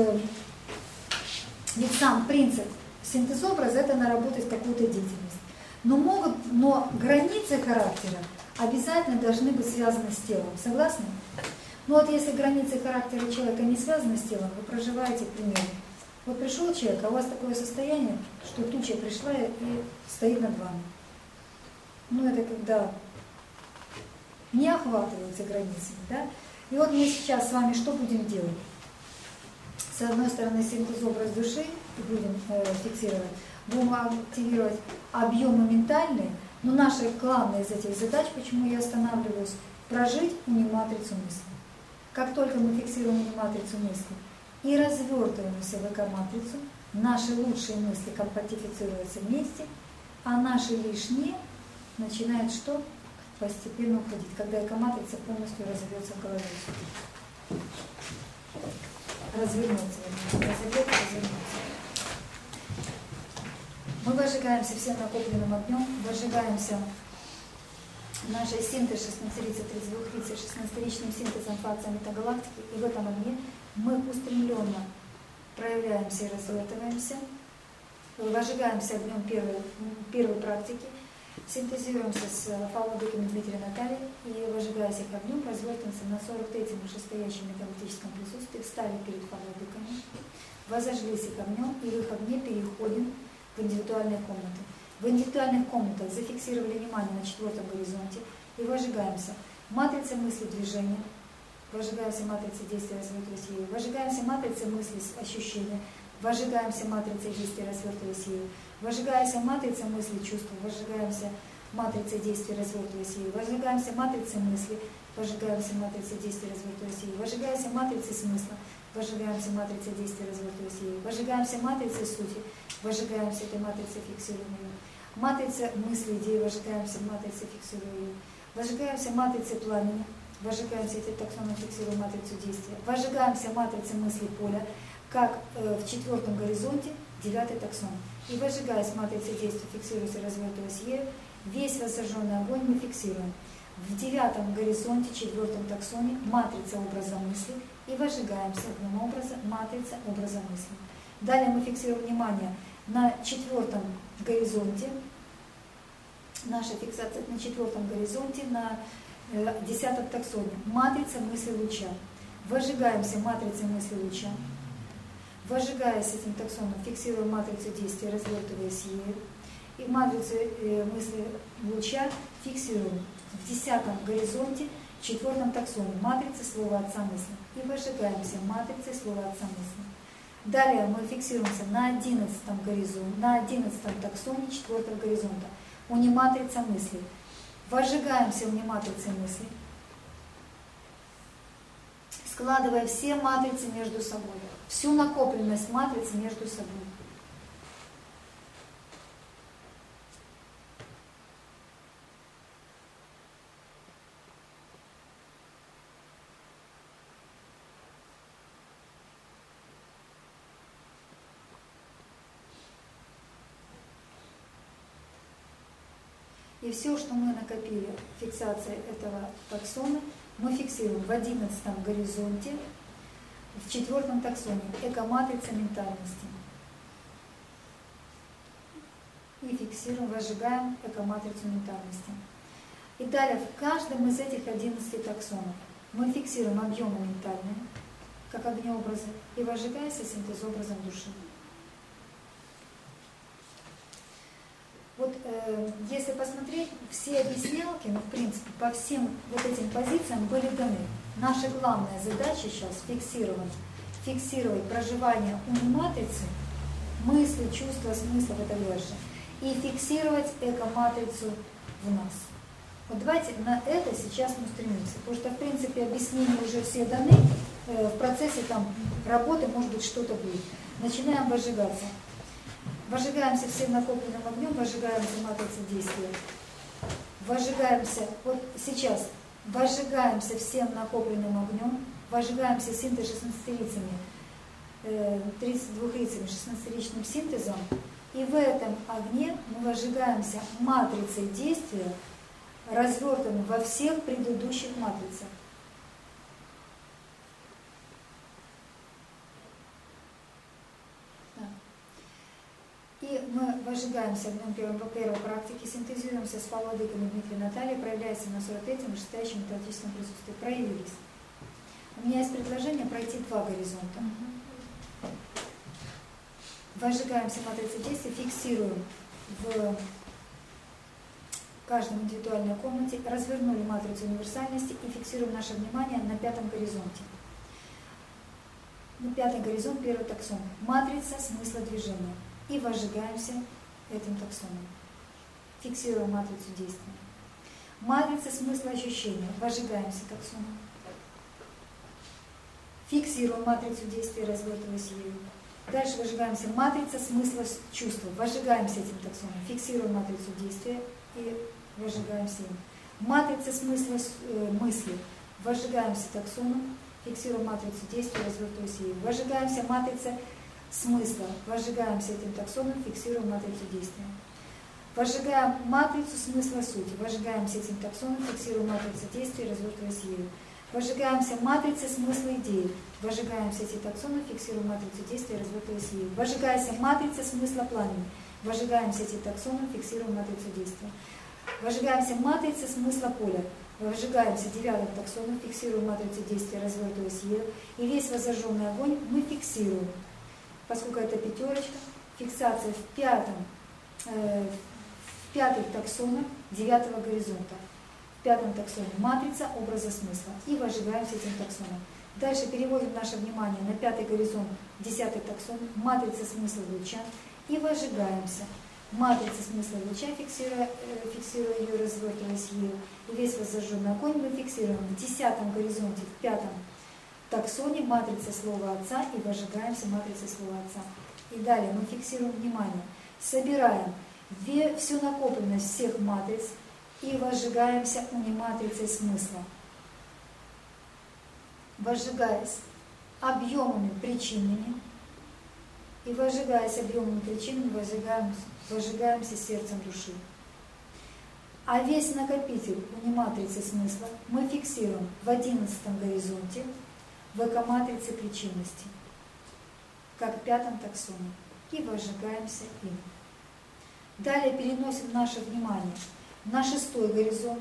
ведь сам принцип синтезобраза – это наработать какую-то деятельность. Но границы характера обязательно должны быть связаны с телом. Согласны? Но вот если границы характера человека не связаны с телом, вы проживаете, к примеру. Вот пришел человек, а у вас такое состояние, что туча пришла и стоит над вами. Ну это когда не охватываются границами, да? И вот мы сейчас с вами что будем делать? С одной стороны синтезобраз души будем фиксировать, будем активировать объемы ментальные, но наша главная из этих задач, почему я останавливаюсь, прожить униматрицу мысли. Как только мы фиксируем униматрицу мысли и развертываемся в эко-матрицу, наши лучшие мысли компактифицируются вместе, а наши лишние начинают что? Постепенно уходить, когда эко-матрица полностью разовьется в голове. Развернется. Мы возжигаемся всем накопленным огнем, возжигаемся нашей синтез 16-32-30, 16-ричным синтезом фация метагалактики, и в этом огне мы устремленно проявляемся и развертываемся, возжигаемся огнем первой практики, синтезируемся с владыками Дмитрия Натальей и, возжигаясь их огнем, развертываемся на 43-м вышестоящем металлическом присутствии, встали перед владыками, возожглись их огнем и в их огне переходим в индивидуальные комнаты. В индивидуальных комнатах зафиксировали внимание на 4-м горизонте и возжигаемся матрицей мысли движения, возжигаемся матрицей действия, развертываясь ею, возжигаемся матрицей мысли ощущения, возжигаемся матрицей действия, развертываясь ею, возжигаемся матрицей мысли чувств, возжигаемся матрицей действия, развертываясь ею, возжигаемся матрицей мысли, возжигаемся матрицей действия, развертываясь ею, возжигаемся матрицей смысла, возжигаемся матрицей действия, развертываясь ею, возжигаемся матрицей сути, возжигаемся этой матрицей, фиксируем ее, матрица мысли, идеи, возжигаемся матрицей, фиксируем ее, возжигаемся матрицей пламени, возжигаемся этой таксоном, фиксируем матрицу действия, возжигаемся матрицей мысли поля, как в 4-м горизонте 9-й таксон. И возжигаясь матрицей действия, фиксируясь и развертываясь ею, весь возжженный огонь мы фиксируем. В 9-м горизонте, 4-м таксоне, матрица образа мысли, и возжигаемся огнем образа, матрица образа мысли. Далее мы фиксируем внимание на 4-м горизонте, наша фиксация на 4-м горизонте, на 10-м таксоне, матрица мысли луча. Возжигаемся матрицей мысли луча. Возжигаясь этим таксоном, фиксируем матрицу действия, развертываясь ею. И матрицу мысли луча фиксируем в 10-м горизонте в 4 таксоне матрицы слова отца мысли. И выжигаемся матрицей слова отца мысли. Далее мы фиксируемся на 11 горизонте, на 11 таксоне 4 горизонта. Униматрица мысли. Выжигаемся униматрицей мысли, складывая все матрицы между собой, всю накопленность матриц между собой. И все, что мы накопили фиксацией этого таксона, мы фиксируем в 11 горизонте, в 4 таксоне, экоматрица ментальности. И фиксируем, выжигаем экоматрицу ментальности. И далее в каждом из этих 11 таксонов мы фиксируем объемы ментальные, как огнеобразы, и выжигается синтезобразом души. Вот если посмотреть, все объяснялки, в принципе, по всем вот этим позициям были даны. Наша главная задача сейчас фиксировать проживание униматрицы, мысли, чувства, смыслов и так дальше, и фиксировать экоматрицу в нас. Вот давайте на это сейчас мы стремимся, потому что, в принципе, объяснения уже все даны, в процессе там работы, может быть, что-то будет. Начинаем выжигаться. Выжигаемся всем накопленным огнем, выжигаемся матрицей действия. Выжигаемся, вот сейчас, выжигаемся всем накопленным огнем, выжигаемся синтез 16-рицами, 32-рицами, 16-ричным синтезом, и в этом огне мы выжигаемся матрицей действия, развертанной во всех предыдущих матрицах. И мы выжигаемся в первой практике, синтезируемся с владыками Дмитрия и Натальей, проявляется на 43-м вышестоящем методическом присутствии. Проявились. У меня есть предложение пройти 2 горизонта. Выжигаемся матрицей действия, фиксируем в каждой индивидуальной комнате, развернули матрицу универсальности и фиксируем наше внимание на 5 горизонте. На 5 горизонт, 1 таксон. Матрица смысла движения. И выжигаемся этим таксоном. Фиксируем матрицу действия. Матрица смысла ощущения. Выжигаемся таксоном. Фиксируем матрицу действия, развертываясь ею. Дальше выжигаемся матрица смысла чувства. Выжигаемся этим таксоном. Фиксируем матрицу действия и выжигаемся им. Матрица смысла мысли. Выжигаемся таксоном. Фиксируем матрицу действия, развертываясь ею. Выжигаемся матрица смысла. Выжигаемся этим таксоном, фиксируем матрицу действия. Выжигаем матрицу смысла сути. Выжигаемся этим таксоном, фиксируем матрицу действия, развертываясь ею. Выжигаемся матрицей смысла идеи. Выжигаемся этим таксоном, фиксируем матрицу действия, развертываясь ею. Выжигается матрица смысла пламени. Выжигаемся этим таксоном, фиксируем матрицу действия. Выжигаемся матрица смысла поля. Выжигаемся 9 таксоном, фиксируем матрицу действия, развертываясь ею. И весь возожженный огонь мы фиксируем. Поскольку это 5, фиксация в 5 таксонах 9 горизонта. В 5 таксоне матрица образа смысла. И выжигаемся этим таксоном. Дальше переводим наше внимание на 5 горизонт, 10 таксон, матрица смысла луча. И выжигаемся. Матрица смысла луча, фиксируя ее, развертываясь ею. И весь возожженный огонь мы фиксируем в 10 горизонте, в 5 таксоне матрица слова Отца и выжигаемся матрицей слова Отца. И далее мы фиксируем внимание, собираем всю накопленность всех матриц и выжигаемся униматрицей смысла. Выжигаясь объемами причинными и выжигаясь объемами причинами, выжигаемся сердцем души. А весь накопитель униматрицы смысла мы фиксируем в 11 горизонте, в экоматрице причинности, как в 5 таксоне, и выжигаемся им. Далее переносим наше внимание на 6 горизонт,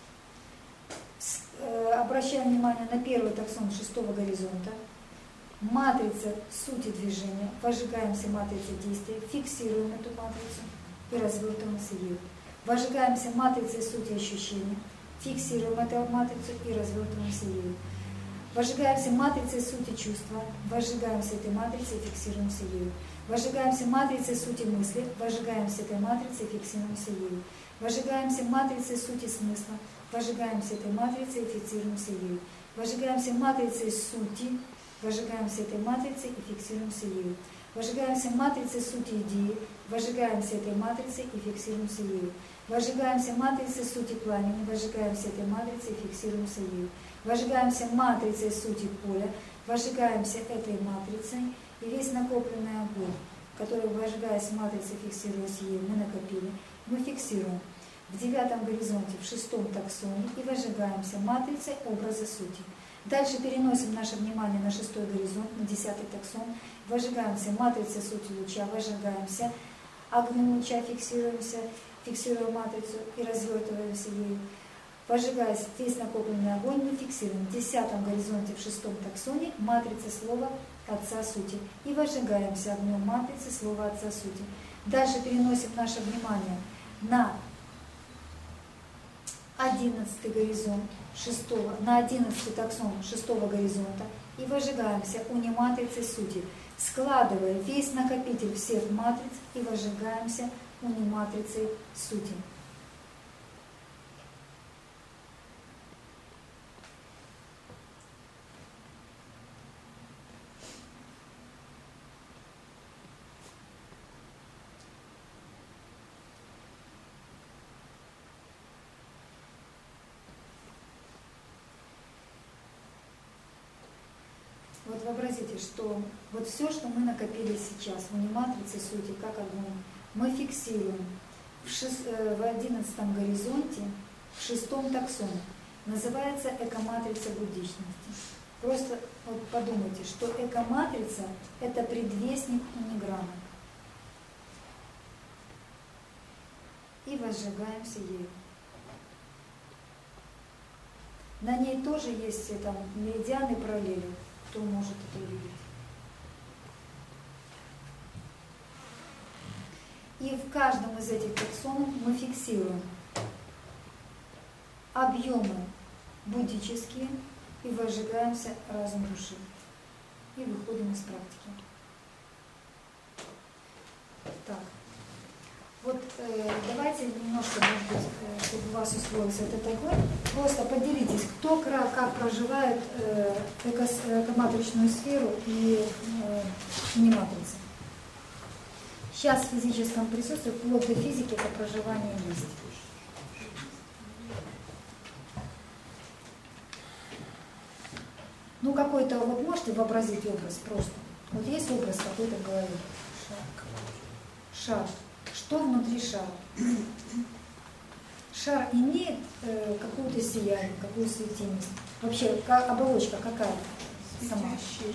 обращаем внимание на 1 таксон 6 горизонта, матрица сути движения, выжигаемся матрицей действия, фиксируем эту матрицу и развертываемся ею. Выжигаемся матрицей сути ощущения, фиксируем эту матрицу и развертываемся ею. Возжигаемся матрицей сути чувства, возжигаемся этой матрицей и фиксируемся ею. Возжигаемся матрицей сути мысли, возжигаемся этой матрицей и фиксируемся ею. Возжигаемся матрицей сути смысла, возжигаемся этой матрицей и фиксируемся ею. Возжигаемся матрицей сути, возжигаемся этой матрицей и фиксируемся ею. Возжигаемся матрицей сути идеи, возжигаемся этой матрицей и фиксируемся ею. Возжигаемся матрицей сути пламени, возжигаемся этой матрицей и фиксируемся ею. Возжигаемся матрицей сути поля, возжигаемся этой матрицей, и весь накопленный огонь, который, возжигаясь матрицей, фиксируясь ею, мы накопили, мы фиксируем в 9 горизонте, в 6 таксоне и возжигаемся матрицей образа сути. Дальше переносим наше внимание на 6 горизонт, на 10 таксон, возжигаемся матрицей сути луча, возжигаемся огнем луча, фиксируем матрицу и развертываемся ею. Возжигаясь весь накопленный огонь, мы фиксируем в 10 горизонте, в 6 таксоне матрица слова Отца Сути и возжигаемся огнем матрицы слова Отца Сути. Дальше переносим наше внимание на 11 горизонт, на 11 таксон 6 горизонта и возжигаемся униматрицей сути, складывая весь накопитель всех матриц и возжигаемся униматрицей сути. Вот вообразите, что вот все, что мы накопили сейчас в униматрице сути, как огонь, мы фиксируем в 11 горизонте, в 6 таксоне. Называется экоматрица буддичности. Просто вот подумайте, что экоматрица – это предвестник униграммы. И возжигаемся ею. На ней тоже есть там меридианы параллели. Кто может это увидеть? И в каждом из этих таксонов мы фиксируем объемы буддические и возжигаемся разум души. И выходим из практики. Так. Вот давайте немножко, может быть, чтобы у вас усвоился этот огонь, просто поделитесь, кто как проживает экоматричную сферу и нематрицу. Сейчас в физическом присутствии, вплоть до физики, это проживание есть. Ну, какой-то, вот можете вообразить образ просто? Вот есть образ какой-то в голове. Шар. Что внутри шара? Шар имеет какую-то сияние, какую светимость. Вообще, оболочка какая сама?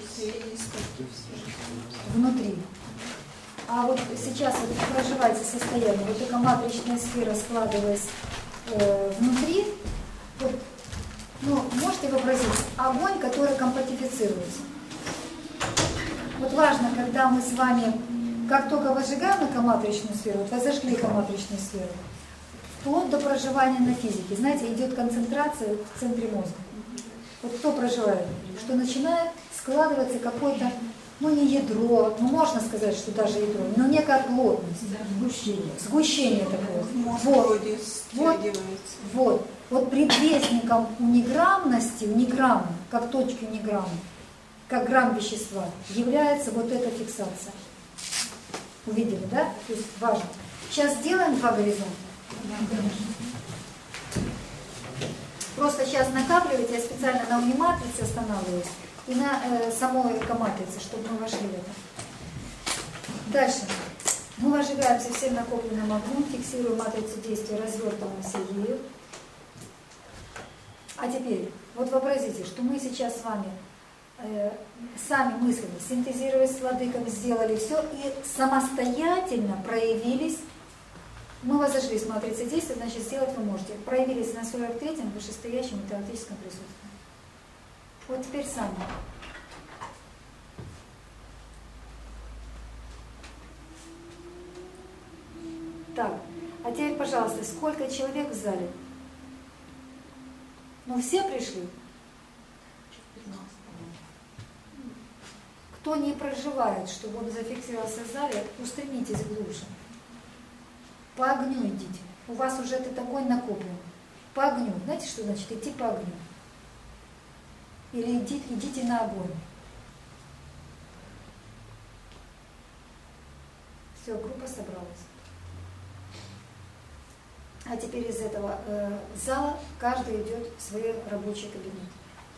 Внутри. А вот сейчас вот проживается состояние, вот эта матричная сфера, складываясь внутри, вот, ну, можете вообразить огонь, который компактифицируется. Вот важно, когда мы с вами, как только возжигаем экоматричную сферу, вот возожгли экоматричную сферу, вплоть до проживания на физике, знаете, идет концентрация в центре мозга. Вот кто проживает, что начинает складываться какой-то, ну не ядро, ну можно сказать, что даже ядро, но некая плотность. Сгущение такое. Вот предвестником униграммности, униграммы, как точки униграммы, как грамм вещества, является вот эта фиксация. Увидели, да? То есть важно. Сейчас сделаем 2 горизонта. Просто сейчас накапливайте, я специально на униматрице останавливаюсь и на самой экоматрице, чтобы мы вошли в это. Дальше. Мы возжигаемся всем накопленным огнем, фиксируем матрицу действия, развертываемся ею. А теперь, вот вообразите, что мы сейчас с вами сами мыслями, синтезировали с владыками, сделали все и самостоятельно проявились. Мы возожгли с матрицей действия, значит, сделать вы можете. Проявились на 43-м вышестоящем теоретическом присутствии. Вот теперь сами. Так, а теперь, пожалуйста, сколько человек в зале? Ну все пришли? Кто не проживает, чтобы он зафиксировался в зале, устремитесь глубже. По огню идите. У вас уже этот огонь накоплен. По огню. Знаете, что значит идти по огню? Или идите на огонь. Все, группа собралась. А теперь из этого зала каждый идет в свой рабочий кабинет.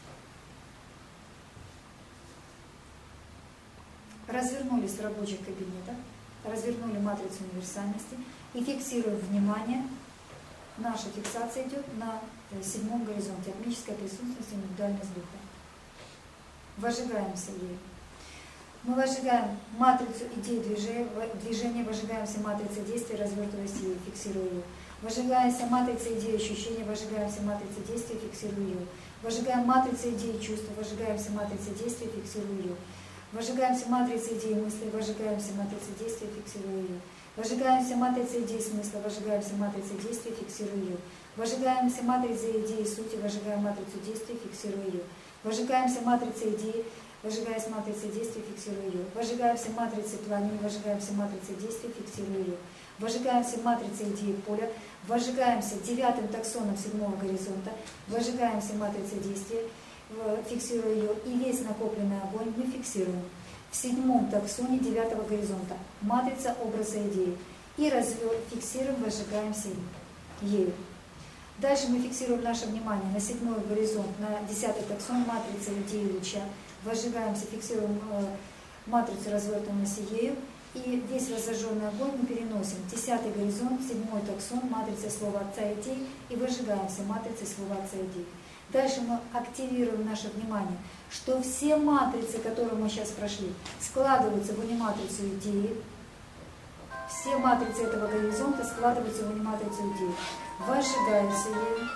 Развернулись в рабочих кабинетах, развернули матрицу универсальности и фиксируем внимание. Наша фиксация идет на седьмом горизонте. Атмическая присутственность, индивидуальность духа. Вожигаемся ею. Мы вожигаем матрицу идей движения, вожигаемся матрицей действия, развертываясь ею, фиксируя ее. Вожигаемся матрицей идей ощущения, вожигаемся матрицей действия, фиксируя ее. Вожигаем матрицей идей чувства, вожигаемся матрицей действия, фиксируя ее. Вожигаемся матрицей идей мысли, вожигаемся матрицей действия, фиксируя ее. Вожигаемся матрицей идей смысла, вожигаемся матрицей действия, фиксируя ее. Вожигаемся матрицей идей сути, вожигаем матрицу действия, фиксируя ее. Вожигаемся матрицей идей, вожигаясь матрицей действия, фиксируя ее. Вожигаемся матрицей пламени, вожигаемся матрицей действия, фиксируя ее. Вожигаемся матрицей идеи поля, вожигаемся девятым таксоном седьмого горизонта, вожигаемся матрицей действия, фиксируя ее, и весь накопленный огонь мы фиксируем в седьмом таксоне девятого горизонта, матрица образа идеи, и фиксируем, вожигаемся ею. Дальше мы фиксируем наше внимание на седьмой горизонт, на 10-й таксон, матрица идеи луча, вожигаемся, фиксируем матрицу развертываемся ею, и весь разожженный огонь мы переносим в 10-й горизонт, 7-й таксон, матрица слова Отца идей, и вожигаемся матрицей слова Отца идей. Дальше мы активируем наше внимание, что все матрицы, которые мы сейчас прошли, складываются в униматрицу идеи. Все матрицы этого горизонта складываются в униматрицу идеи. Вожигаемся ею.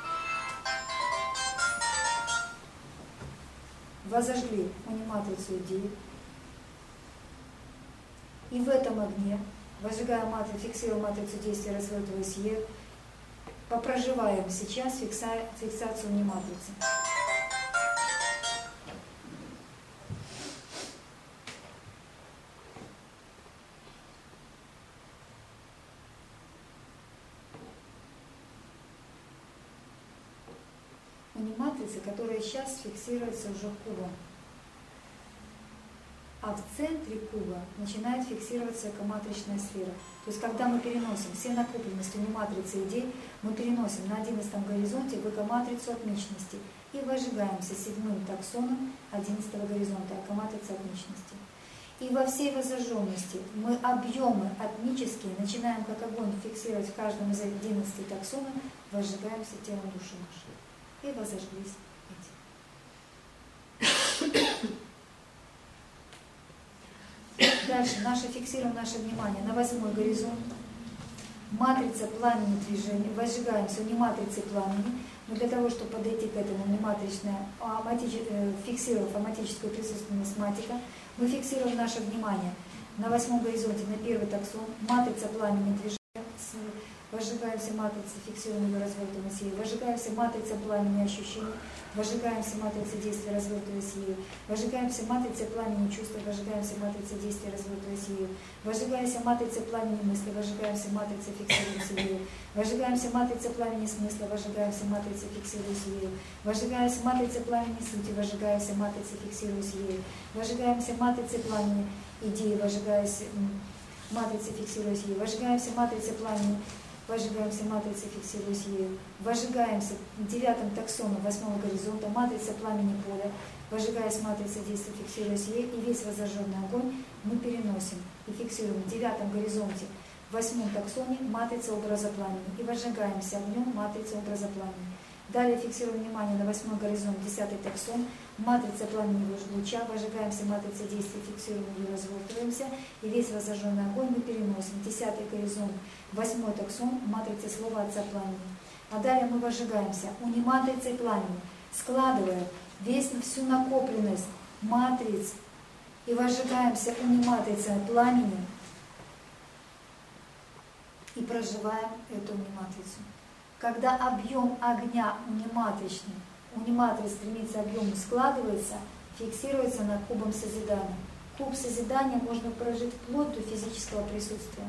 Возожгли униматрицу идеи. И в этом огне, вожигая матрицу, фиксируя матрицу действия, развертываясь ею, попроживаем сейчас фиксацию униматрицы. Униматрицы, которая сейчас фиксируется уже кубом. А в центре куба начинает фиксироваться экоматричная сфера. То есть, когда мы переносим все накопленности униматрицы идей, мы переносим на 11 горизонте в экоматрицу отмеченности и вожигаемся седьмым таксоном 11 горизонта, экоматрица отмеченности. И во всей возожженности мы объемы атмические начинаем как огонь фиксировать в каждом из 11 таксонов, вожигаемся телом души нашей. И возожглись эти. Дальше фиксируем наше внимание на 8-й горизонт. Матрица пламени движения. Возжигаемся униматрицей пламени. Но для того, чтобы подойти к этому фиксировав аматическую присутственность матика, мы фиксируем наше внимание на 8-м горизонте, на 1-й таксон. Матрица пламени движения. Вожигаемся матрицей, фиксируем ее, развертываясь ею. Вожигаемся матрицей пламени ощущений. Вожигаемся матрицей действия, развертываясь ею. Вожигаемся матрицей пламени чувства. Вожигаемся матрицей действия, развертываясь ею. Вожигаемся матрицей пламени мысли. Вожигаемся матрицей, фиксируясь ею. Вожигаемся матрицей пламени смысла. Вожигаемся матрицей, фиксируясь ею. Вожигаемся матрицей пламени сути. Вожигаемся матрицей, фиксируясь ею. Вожигаемся матрицей пламени идеи. Вожигаясь матрицей, фиксируясь ею. Вожигаемся матрицей пламени. Вожигаемся матрицей, фиксируясь ею. Вожигаемся 9-м таксоном 8-го горизонта, матрица пламени поля. Вожигаясь матрицей действия, фиксируясь ею. И весь возожженный огонь мы переносим и фиксируем в 9-м горизонте, в 8-м таксоне, матрица образа пламени. И вожигаемся огнем матрицы образа пламени. Далее фиксируем внимание на 8-й горизонт, 10-й таксон, матрица пламени луча, вожигаемся матрицей действия, фиксируем ее, развертываемся, и весь возожженный огонь мы переносим. 10-й горизонт, 8-й таксон, матрица слова Отца пламени. А далее мы вожигаемся униматрицей пламени, складывая всю накопленность матриц, и вожигаемся униматрицей пламени, и проживаем эту униматрицу. Когда объем огня униматрис стремится объему складывается, фиксируется над кубом созидания. Куб созидания можно прожить вплоть до физического присутствия.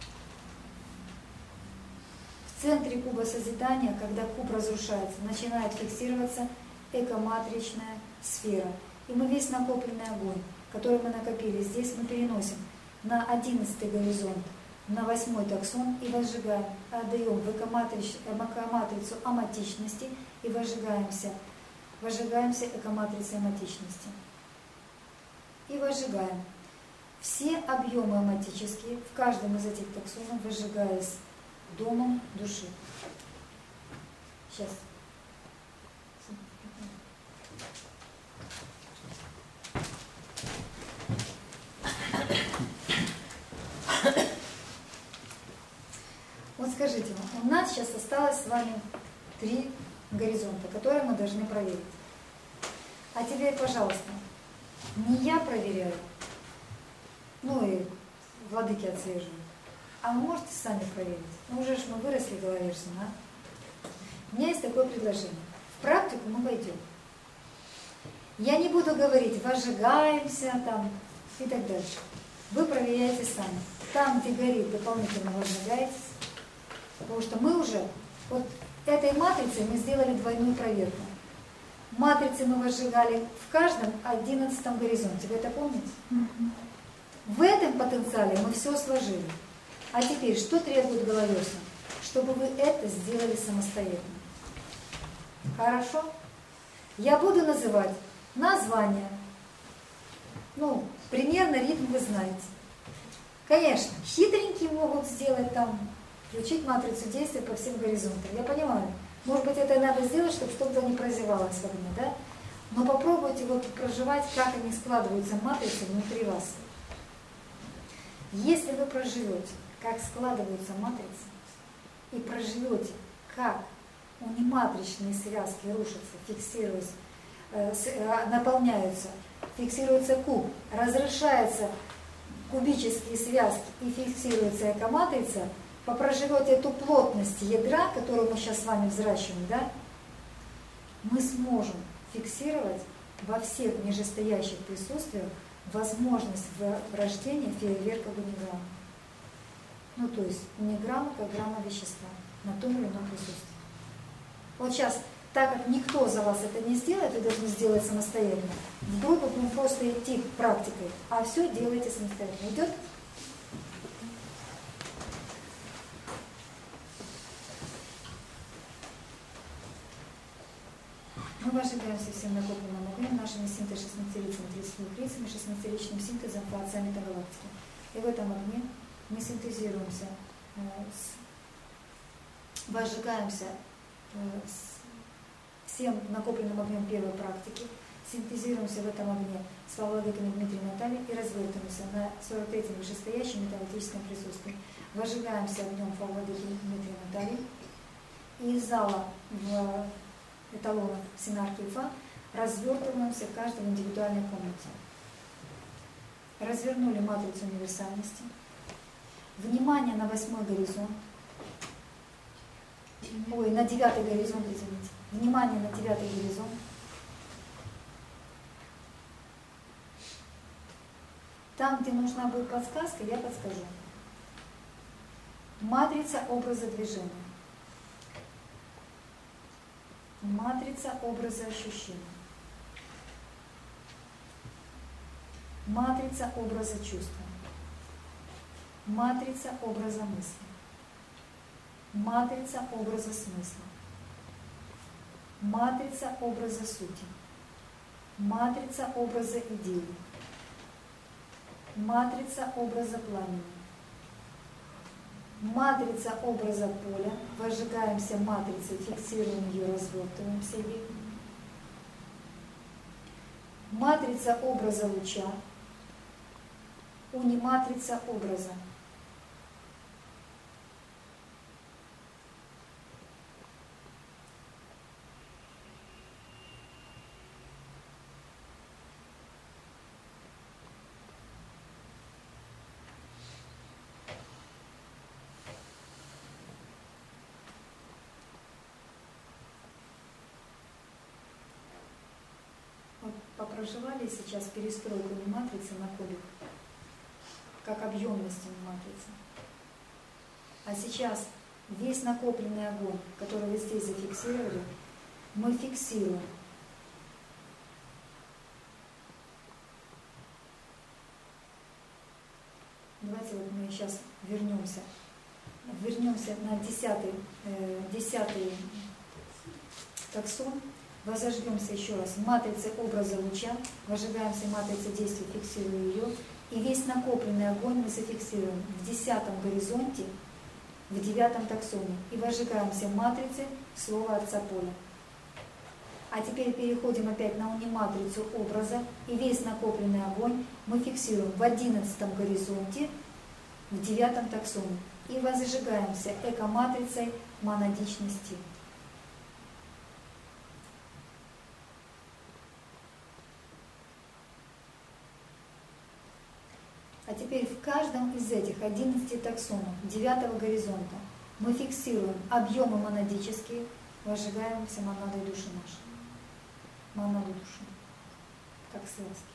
В центре куба созидания, когда куб разрушается, начинает фиксироваться экоматричная сфера. И мы весь накопленный огонь, который мы накопили здесь, мы переносим на 11-й горизонт, на 8-й таксон и возжигаем, отдаем в экоматрицу аматичности и возжигаемся экоматрицей аматичности. И возжигаем. Все объемы аматические в каждом из этих таксонов, возжигаясь домом души. Сейчас. Вот скажите, у нас сейчас осталось с вами 3 горизонта, которые мы должны проверить. А теперь, пожалуйста, не я проверяю, ну и владыки отслеживают, а вы можете сами проверить. Ну уже ж мы выросли головешно, а? У меня есть такое предложение. В практику мы войдем. Я не буду говорить, возжигаемся там и так дальше. Вы проверяете сами. Там, где горит, дополнительно возжигаетесь. Потому что мы уже, вот этой матрицей мы сделали двойную проверку. Матрицы мы возжигали в каждом 11-м горизонте. Вы это помните? В этом потенциале мы все сложили. А теперь, что требует головесна? Чтобы вы это сделали самостоятельно. Хорошо? Я буду называть названия. Ну, примерно ритм вы знаете. Конечно, хитренькие могут сделать там, включить матрицу действия по всем горизонтам. Я понимаю. Может быть, это надо сделать, чтобы что-то не прозевалось во мне, да? Но попробуйте вот проживать, как они складываются матрицы внутри вас. Если вы проживете, как складываются матрицы, и проживете, как униматричные связки рушатся, фиксируются, наполняются, фиксируется куб, разрушаются кубические связки и фиксируется экоматрица, попроживете эту плотность ядра, которую мы сейчас с вами взращиваем, да, мы сможем фиксировать во всех нижестоящих присутствиях возможность рождения фейерверка униграмма. Ну, то есть униграмма как грамма вещества на том или ином присутствии. Вот сейчас, так как никто за вас это не сделает, вы должны сделать самостоятельно, в группу будем просто идти практикой, а все делайте самостоятельно. Идет? Мы возжигаемся всем накопленным огнем, нашими синтез-16-личными 32 лицами, 16-личным синтезом по отца метагалактики. И в этом огне мы синтезируемся, возжигаемся всем накопленным огнем первой практики, синтезируемся в этом огне с владыками Дмитрием и Натальей и развертываемся на 43-м вышестоящем металлическом присутствии. Возжигаемся огнем владыки Дмитрия и Натальи. И из зала в эталонов Синархии Уфа развертываемся в каждой индивидуальной комнате. Развернули матрицу универсальности. Внимание на 8-й горизонт. Ой, на 9-й горизонт, извините. Внимание на 9-й горизонт. Там, где нужна будет подсказка, я подскажу. Матрица образа движения. Матрица образа ощущения. Матрица образа чувства. Матрица образа мысли. Матрица образа смысла. Матрица образа сути. Матрица образа идеи. Матрица образа пламени. Матрица образа поля. Возжигаемся матрицей, фиксируем ее, развертываем все виды. Матрица образа луча. Униматрица образа. проживали сейчас перестройку матрицы на кубик, как объемности матрицы. А сейчас весь накопленный огонь, который вы здесь зафиксировали, мы фиксируем. Давайте вот мы сейчас вернемся на 10-й таксон, возожгемся еще раз матрицы образа луча, возжигаемся матрицей действия, фиксируем ее, и весь накопленный огонь мы зафиксируем в 10-м горизонте, в 9-м таксоне, и возжигаемся матрицей слова Отца Поля. А теперь переходим опять на униматрицу образа, и весь накопленный огонь мы фиксируем в 11-м горизонте, в 9-м таксоне, и возжигаемся эко-матрицей монадичности. А теперь в каждом из этих 11 таксонов 9-го горизонта мы фиксируем объемы монадические, возжигаемся монадой души нашей. Монаду души, как связки.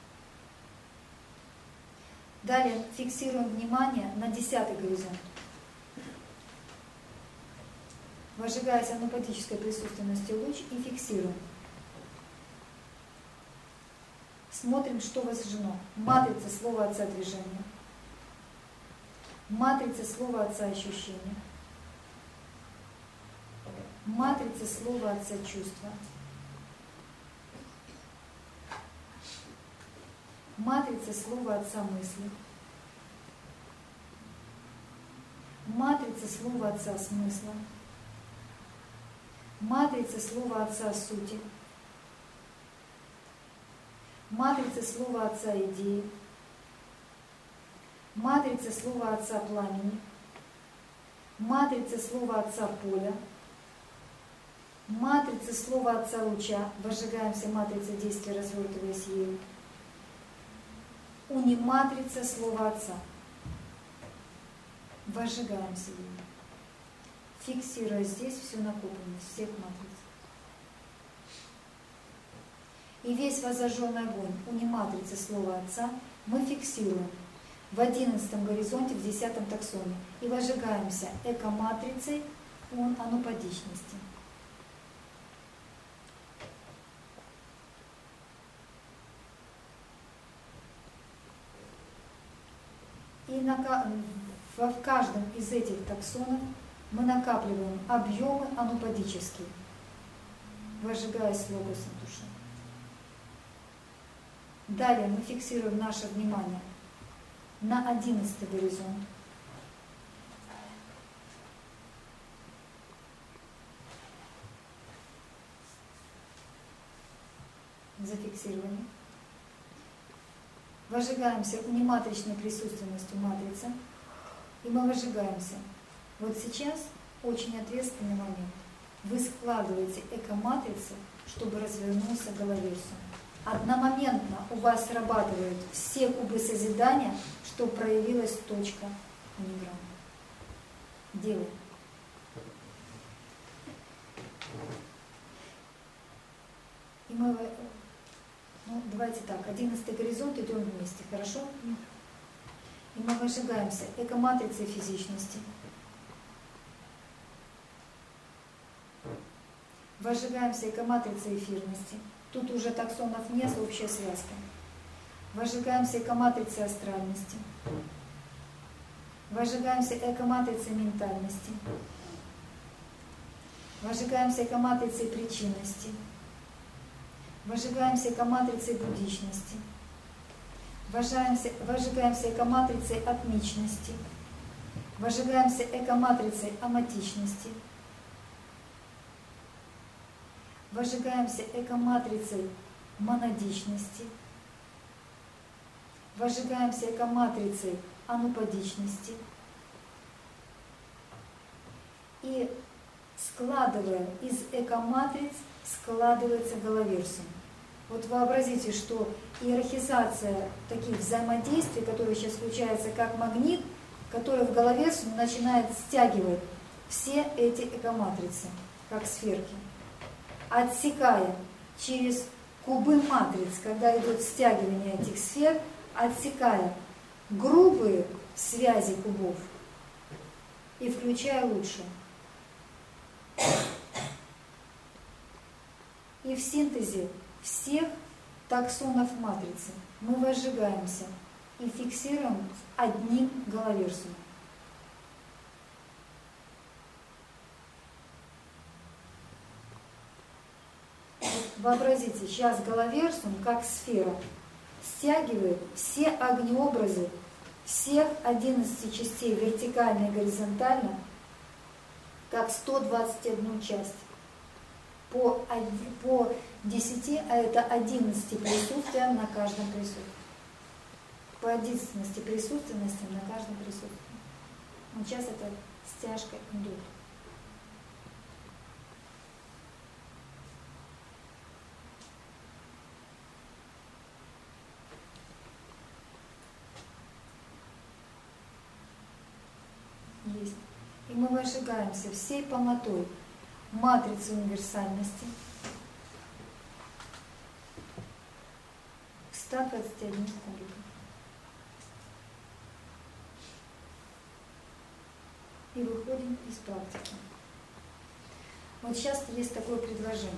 Далее фиксируем внимание на 10-й горизонт. Возжигаясь анупатической присутственностью луч и фиксируем. Смотрим, что возжжено. Матрица слова Отца движения. Матрица слова Отца ощущения. Матрица слова Отца чувства. Матрица слова Отца мысли. Матрица слова Отца смысла. Матрица слова Отца сути. Матрица слова Отца идеи. Матрица слова Отца пламени. Матрица слова Отца поля. Матрица слова Отца луча. Возжигаемся матрицей действия, развертываясь ею. Униматрица слова Отца. Возжигаемся ею, фиксируя здесь всю накопленность всех матриц. И весь возожженный огонь униматрицы слова Отца мы фиксируем в 11-м горизонте, в 10-м таксоне, и возжигаемся эко-матрицей анупадичности. И в каждом из этих таксонов мы накапливаем объемы анупадические, возжигаясь логосом души. Далее мы фиксируем наше внимание на 11-й горизонт. Зафиксирование. Возжигаемся униматричной присутственностью матрицы, и мы возжигаемся. Вот сейчас очень ответственный момент. Вы складываете эко-матрицы, чтобы развернулся головерсум. Одномоментно у вас срабатывают все кубы созидания, чтобы проявилась точка униграмма. Делаем. И мы... Ну, давайте так, 11-й горизонт, идем вместе, хорошо? И мы возжигаемся эко-матрицей физичности. Возжигаемся эко-матрицей эфирности. Тут уже таксонов нет, общая связка. Возжигаемся эко-матрицей астральности. Возжигаемся эко-матрицей ментальности. Возжигаемся эко-матрицей причинности. Возжигаемся эко-матрицей буддичности. Возжигаемся эко-матрицей атмичности. Возжигаемся эко-матрицей аматичности. Возжигаемся эко-матрицей монадичности. Возжигаемся эко-матрицей анупадичности. И складывая из эко-матриц, складывается головерсум. Вот вообразите, что иерархизация таких взаимодействий, которые сейчас включаются как магнит, который в головерсум начинает стягивать все эти эко-матрицы, как сферки, отсекая через кубы матриц, когда идет стягивание этих сфер, отсекая грубые связи кубов и включая лучшие. И в синтезе всех таксонов матрицы мы возжигаемся и фиксируем одним головерсом. Вообразите, сейчас головерсум, как сфера, стягивает все огнеобразы всех 11 частей вертикально и горизонтально, как 121 часть. По 10, а это 11 присутствиям на каждом присутствии. По 11 присутственностям на каждом присутствии. Вот сейчас эта стяжка идет. Есть. И мы возжигаемся всей полнотой матрицы универсальности к 121 кубикам. И выходим из практики. Вот сейчас есть такое предложение.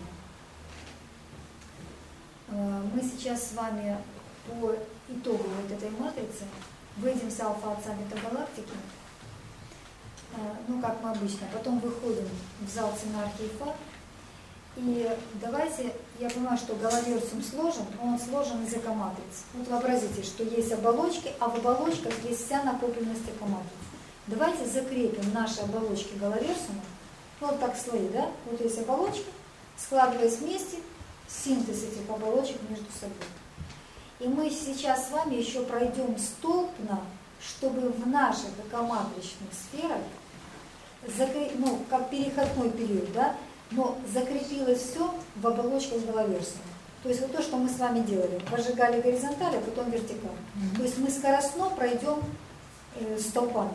Мы сейчас с вами по итогу вот этой матрицы выйдем с альфа-отца метагалактики, ну, как мы обычно, потом выходим в зал Синархии Фа, и давайте, я понимаю, что головерсум сложен, но он сложен из экоматриц. Вот вообразите, что есть оболочки, а в оболочках есть вся накопленность экоматриц. Давайте закрепим наши оболочки головерсума, вот так слои, да, вот есть оболочки, складываясь вместе, синтез этих оболочек между собой. И мы сейчас с вами еще пройдем столпно, чтобы в наших экоматричных сферах, ну, как переходной период, да, но закрепилось все в оболочках головерсума. То есть вот то, что мы с вами делали, возжигали горизонталь, а потом вертикаль. То есть мы скоростно пройдем столпами.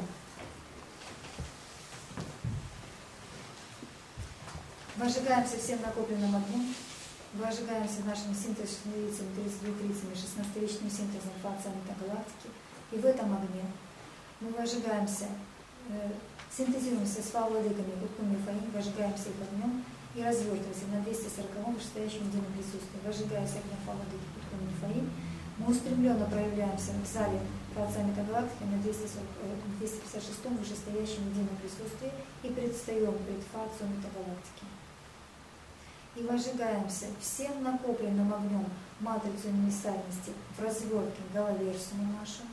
Возжигаемся всем накопленным огнем, возжигаемся нашими синтезными лицами, 32 лицами, 16-ричным синтезом Отца метагалактики. И в этом огне мы возжигаемся, синтезируемся с владыками Куткун Мифаим, возжигаемся их огнем и развертываемся на 240-м вышестоящем едином присутствии. Возжигаясь огнем владыки Куткун Мифаим, мы устремленно проявляемся в зале Отца метагалактики на 256-м вышестоящем едином присутствии и предстаем пред Отцом метагалактики. И возжигаемся всем накопленным огнем матрицу универсальности в развертке головерсума нашего.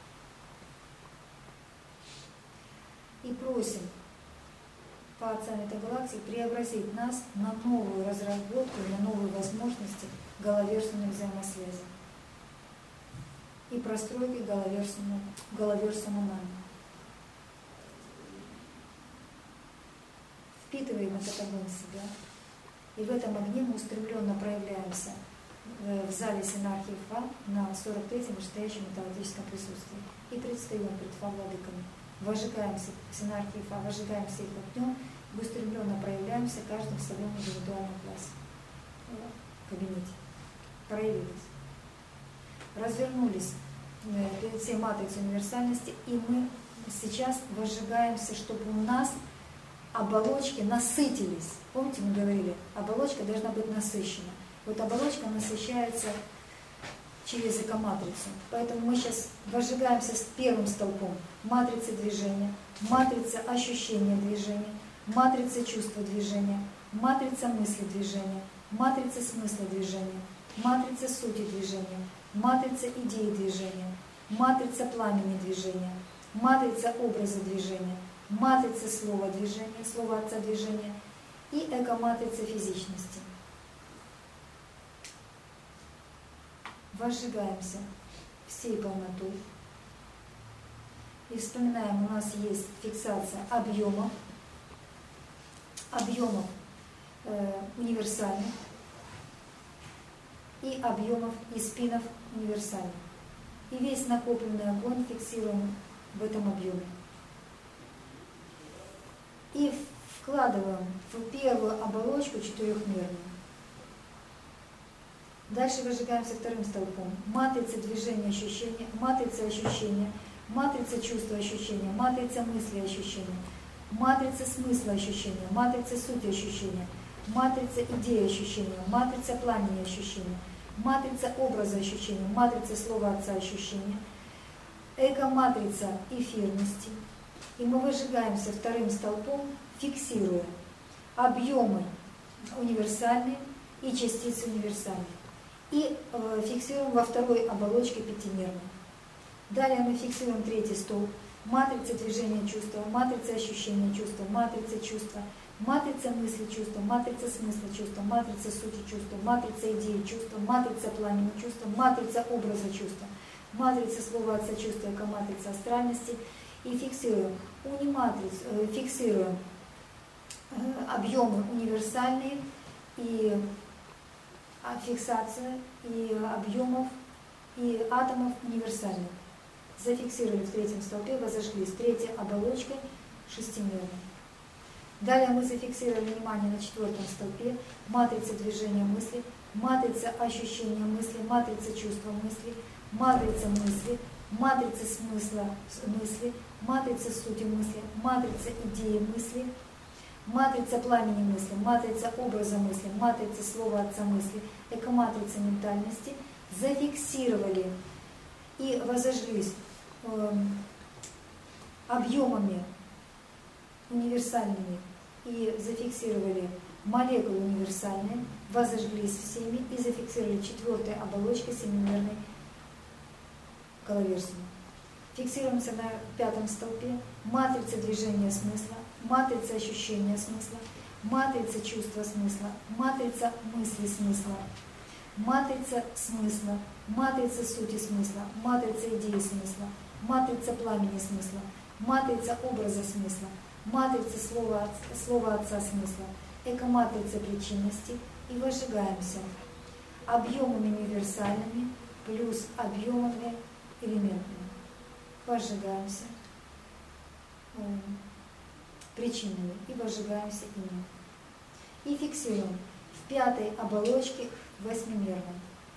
И просим по Отца метагалактики преобразить нас на новую разработку, на новые возможности головерсумной взаимосвязи и простройки головерсума нами. Впитываем этот огонь в себя. И в этом огне мы устремленно проявляемся в зале Синархии Фа на 43-м вышестоящем металлогическом присутствии. И предстаем пред Фа владыками. Возжигаемся в Синархии Фа, возжигаемся их огнем, и устремленно проявляемся каждым в своем индивидуальном классе, в кабинете. Проявились. Развернулись перед всей матрицей универсальности, и мы сейчас возжигаемся, чтобы у нас оболочки насытились. Помните, мы говорили, оболочка должна быть насыщена. Вот оболочка насыщается через экоматрицу. Поэтому мы сейчас возжигаемся с первым столпом матрицы движения, матрица ощущения движения, матрица чувства движения, матрица мысли движения, матрица смысла движения, матрица сути движения, матрица идеи движения, матрица пламени движения, матрица образа движения, матрица слова движения, слова Отца движения и экоматрица физичности. Возжигаемся всей полнотой. И вспоминаем, у нас есть фиксация объемов универсальных и объемов и спинов универсальных. И весь накопленный огонь фиксируем в этом объеме. И вкладываем в первую оболочку четырехмерную. Дальше выжигаемся вторым столпом. Матрица движения ощущения, матрица ощущения, матрица чувства ощущения, матрица мысли ощущения, матрица смысла ощущения, матрица сути ощущения, матрица идеи ощущения, матрица пламени ощущения, матрица образа ощущения, матрица слова отца ощущения, эко-матрица эфирности. И мы выжигаемся вторым столпом, фиксируя объемы универсальные и частицы универсальные. И фиксируем во второй оболочке пятимерной. Далее мы фиксируем третий столб. Матрица движения чувства, матрица ощущения чувства, матрица чувства, матрица мысли чувства, матрица смысла чувства, матрица сути чувства, матрица идеи чувства, матрица пламени чувства, матрица образа чувства, матрица слова отца чувства, эко-матрица астральности. И фиксируем фиксируем объемы универсальные и фиксация и объемов и атомов универсальных. Зафиксировали в третьем столпе, возожглись третьей оболочкой шестимерной. Далее мы зафиксировали внимание на четвертом столпе, матрица движения мысли, матрица ощущения мысли, матрица чувства мысли, матрица мысли, матрица смысла мысли, матрица сути мысли, матрица идеи мысли, матрица пламени мысли, матрица образа мысли, матрица слова отца мысли, эко-матрица ментальности. Зафиксировали и возожглись объемами универсальными и зафиксировали молекулы универсальные, возожглись всеми и зафиксировали четвертой оболочкой семимерной коловерсии. Фиксируемся на пятом столпе. Матрица движения смысла, матрица ощущения смысла, матрица чувства смысла, матрица мысли смысла, матрица смысла, матрица сути смысла, матрица идеи смысла, матрица пламени смысла, матрица образа смысла, матрица слова отца смысла, эко-матрица причинности. И выжигаемся объемами универсальными плюс объемами элементными. Возжигаемся причинами и возжигаемся ими. И фиксируем в пятой оболочке восьмимерной.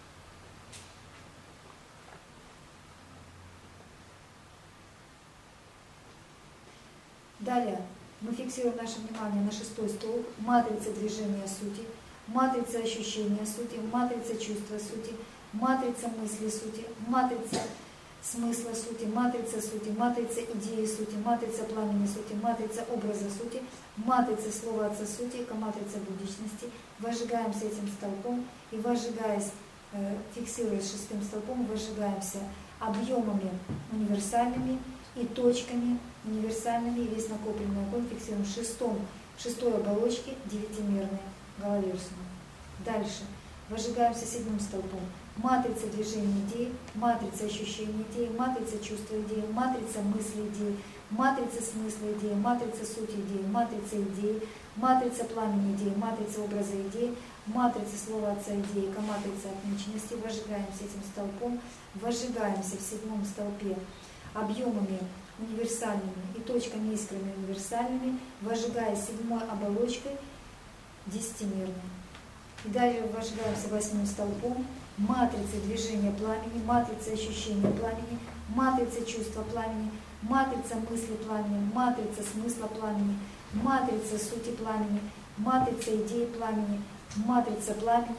Далее мы фиксируем наше внимание на шестой столб, матрица движения сути, матрица ощущения сути, матрица чувства сути, матрица мысли сути, матрица смысла сути, матрица идеи сути, матрица пламени сути, матрица образа сути, матрица слова отца сути, эко-матрица будущности. Возжигаемся этим столпом и возжигаясь, фиксируясь шестым столпом, возжигаемся объемами универсальными и точками универсальными, и весь накопленный огонь фиксируем в шестой оболочке девятимерной головерсию. Дальше возжигаемся седьмым столпом. Матрица движения идеи, матрица ощущения идеи, матрица чувства идеи, матрица мысли идеи, матрица смысла идеи, матрица сути идеи, матрица идеи, матрица пламени идеи, матрица образа идеи, матрица слова отца идеи, эко-матрица отмеченности. Возжигаемся этим столпом, возжигаемся в седьмом столпе объемами универсальными и точками искрами универсальными, возжигая седьмой оболочкой десятимерной. И далее возжигаемся восьмым столпом, матрица движения пламени, матрица ощущения пламени, матрица чувства пламени, матрица мысли пламени, матрица смысла пламени, матрица сути пламени, матрица идеи пламени, матрица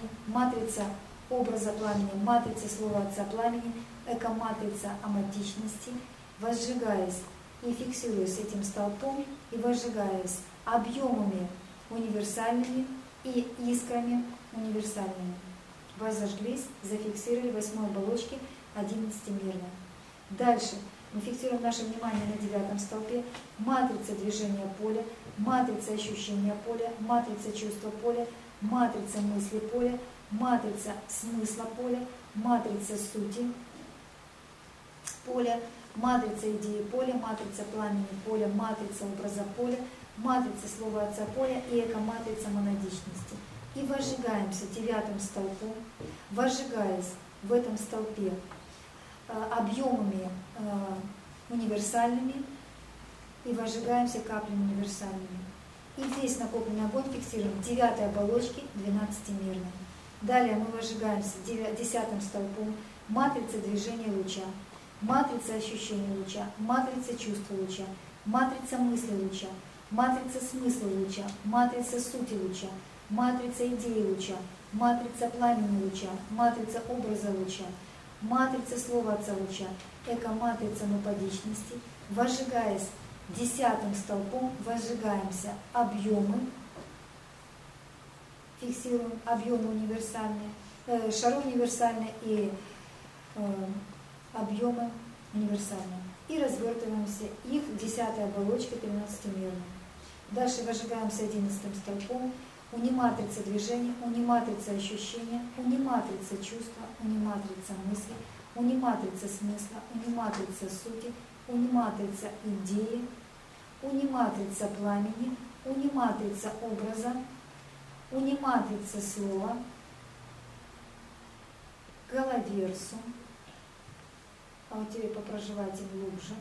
образа пламени, матрица слова отца пламени, эко-матрица аматичности. Возжигаясь и фиксируясь этим столпом и возжигаясь объемами универсальными и искрами универсальными. Возожглись, зафиксировали в восьмой оболочке 11-мерной. Дальше мы фиксируем наше внимание на девятом столпе. Матрица движения поля, матрица ощущения поля, матрица чувства поля, матрица мысли поля, матрица смысла поля, матрица сути поля, матрица идеи поля, матрица пламени поля, матрица образа поля, матрица слова отца поля и эко-матрица монадичности. И возжигаемся девятым столпом, возжигаясь в этом столпе объемами универсальными и возжигаемся каплями универсальными. И здесь накопленный огонь фиксируем в девятой оболочке 12-мерной. Далее мы возжигаемся 10-м столпом. Матрица движения луча, матрица ощущения луча, матрица чувства луча, матрица мысли луча, матрица смысла луча, матрица сути луча, матрица идеи луча, матрица пламени луча, матрица образа луча, матрица слова Отца луча, эко-матрица нупадичности. Возжигаясь 10-м столпом, возжигаемся объемы, фиксируем объемы универсальные, шары универсальные и объемы универсальные. И развертываемся их в 10-й оболочке 13-мерной. Дальше возжигаемся 11-м столпом. Униматрица движения, униматрица ощущения, униматрица чувства, униматрица мысли, униматрица смысла, униматрица сути, униматрица идеи, униматрица пламени, униматрица образа, униматрица слова, головерсум. А вот теперь попроживайте глубже.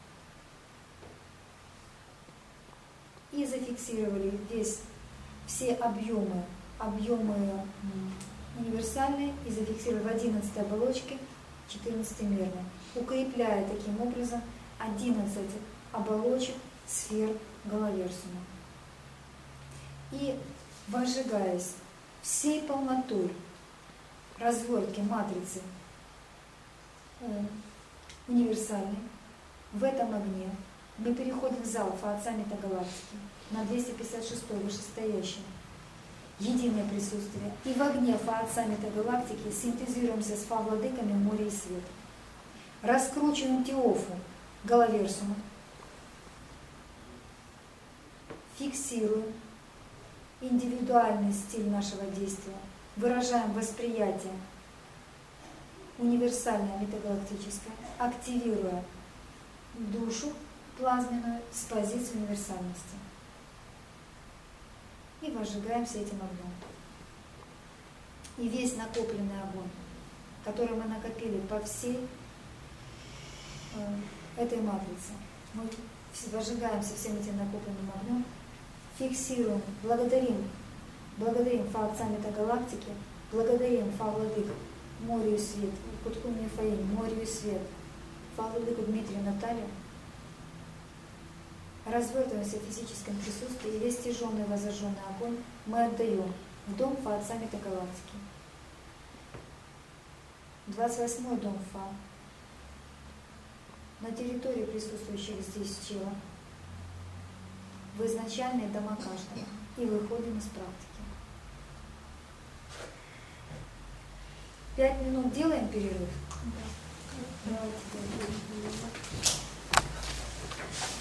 И зафиксировали все объемы универсальные, и зафиксировали в 11-й оболочке 14-мерной, укрепляя таким образом 11 оболочек сфер головерсума. И возжигаясь всей полнотой развертки матрицы универсальной, в этом огне мы переходим в зал Фаотца Метагалактики на 256-й вышестоящем единое присутствие. И в огне Фаотца Метагалактики синтезируемся с Фа-владыками моря и света. Раскручиваем Теофу головерсума, фиксируем индивидуальный стиль нашего действия, выражаем восприятие универсальное метагалактическое, активируя душу плазменную с позиции универсальности. И возжигаемся этим огнем. И весь накопленный огонь, который мы накопили по всей этой матрице, мы возжигаемся всем этим накопленным огнем, фиксируем, благодарим Фаотца Метагалактики, благодарим Фа-владык Морю и Свет, Куткун Мифаим, Морю и Свет, Фа-владыку Дмитрию Наталью, развертываемся в физическом присутствии, и весь стяженный возожженный огонь мы отдаем в дом Фаотца Метагалактики. 28-й дом Фа, на территории присутствующих здесь тела, в изначальные дома каждого, и выходим из практики. 5 минут делаем перерыв? Да. Давайте.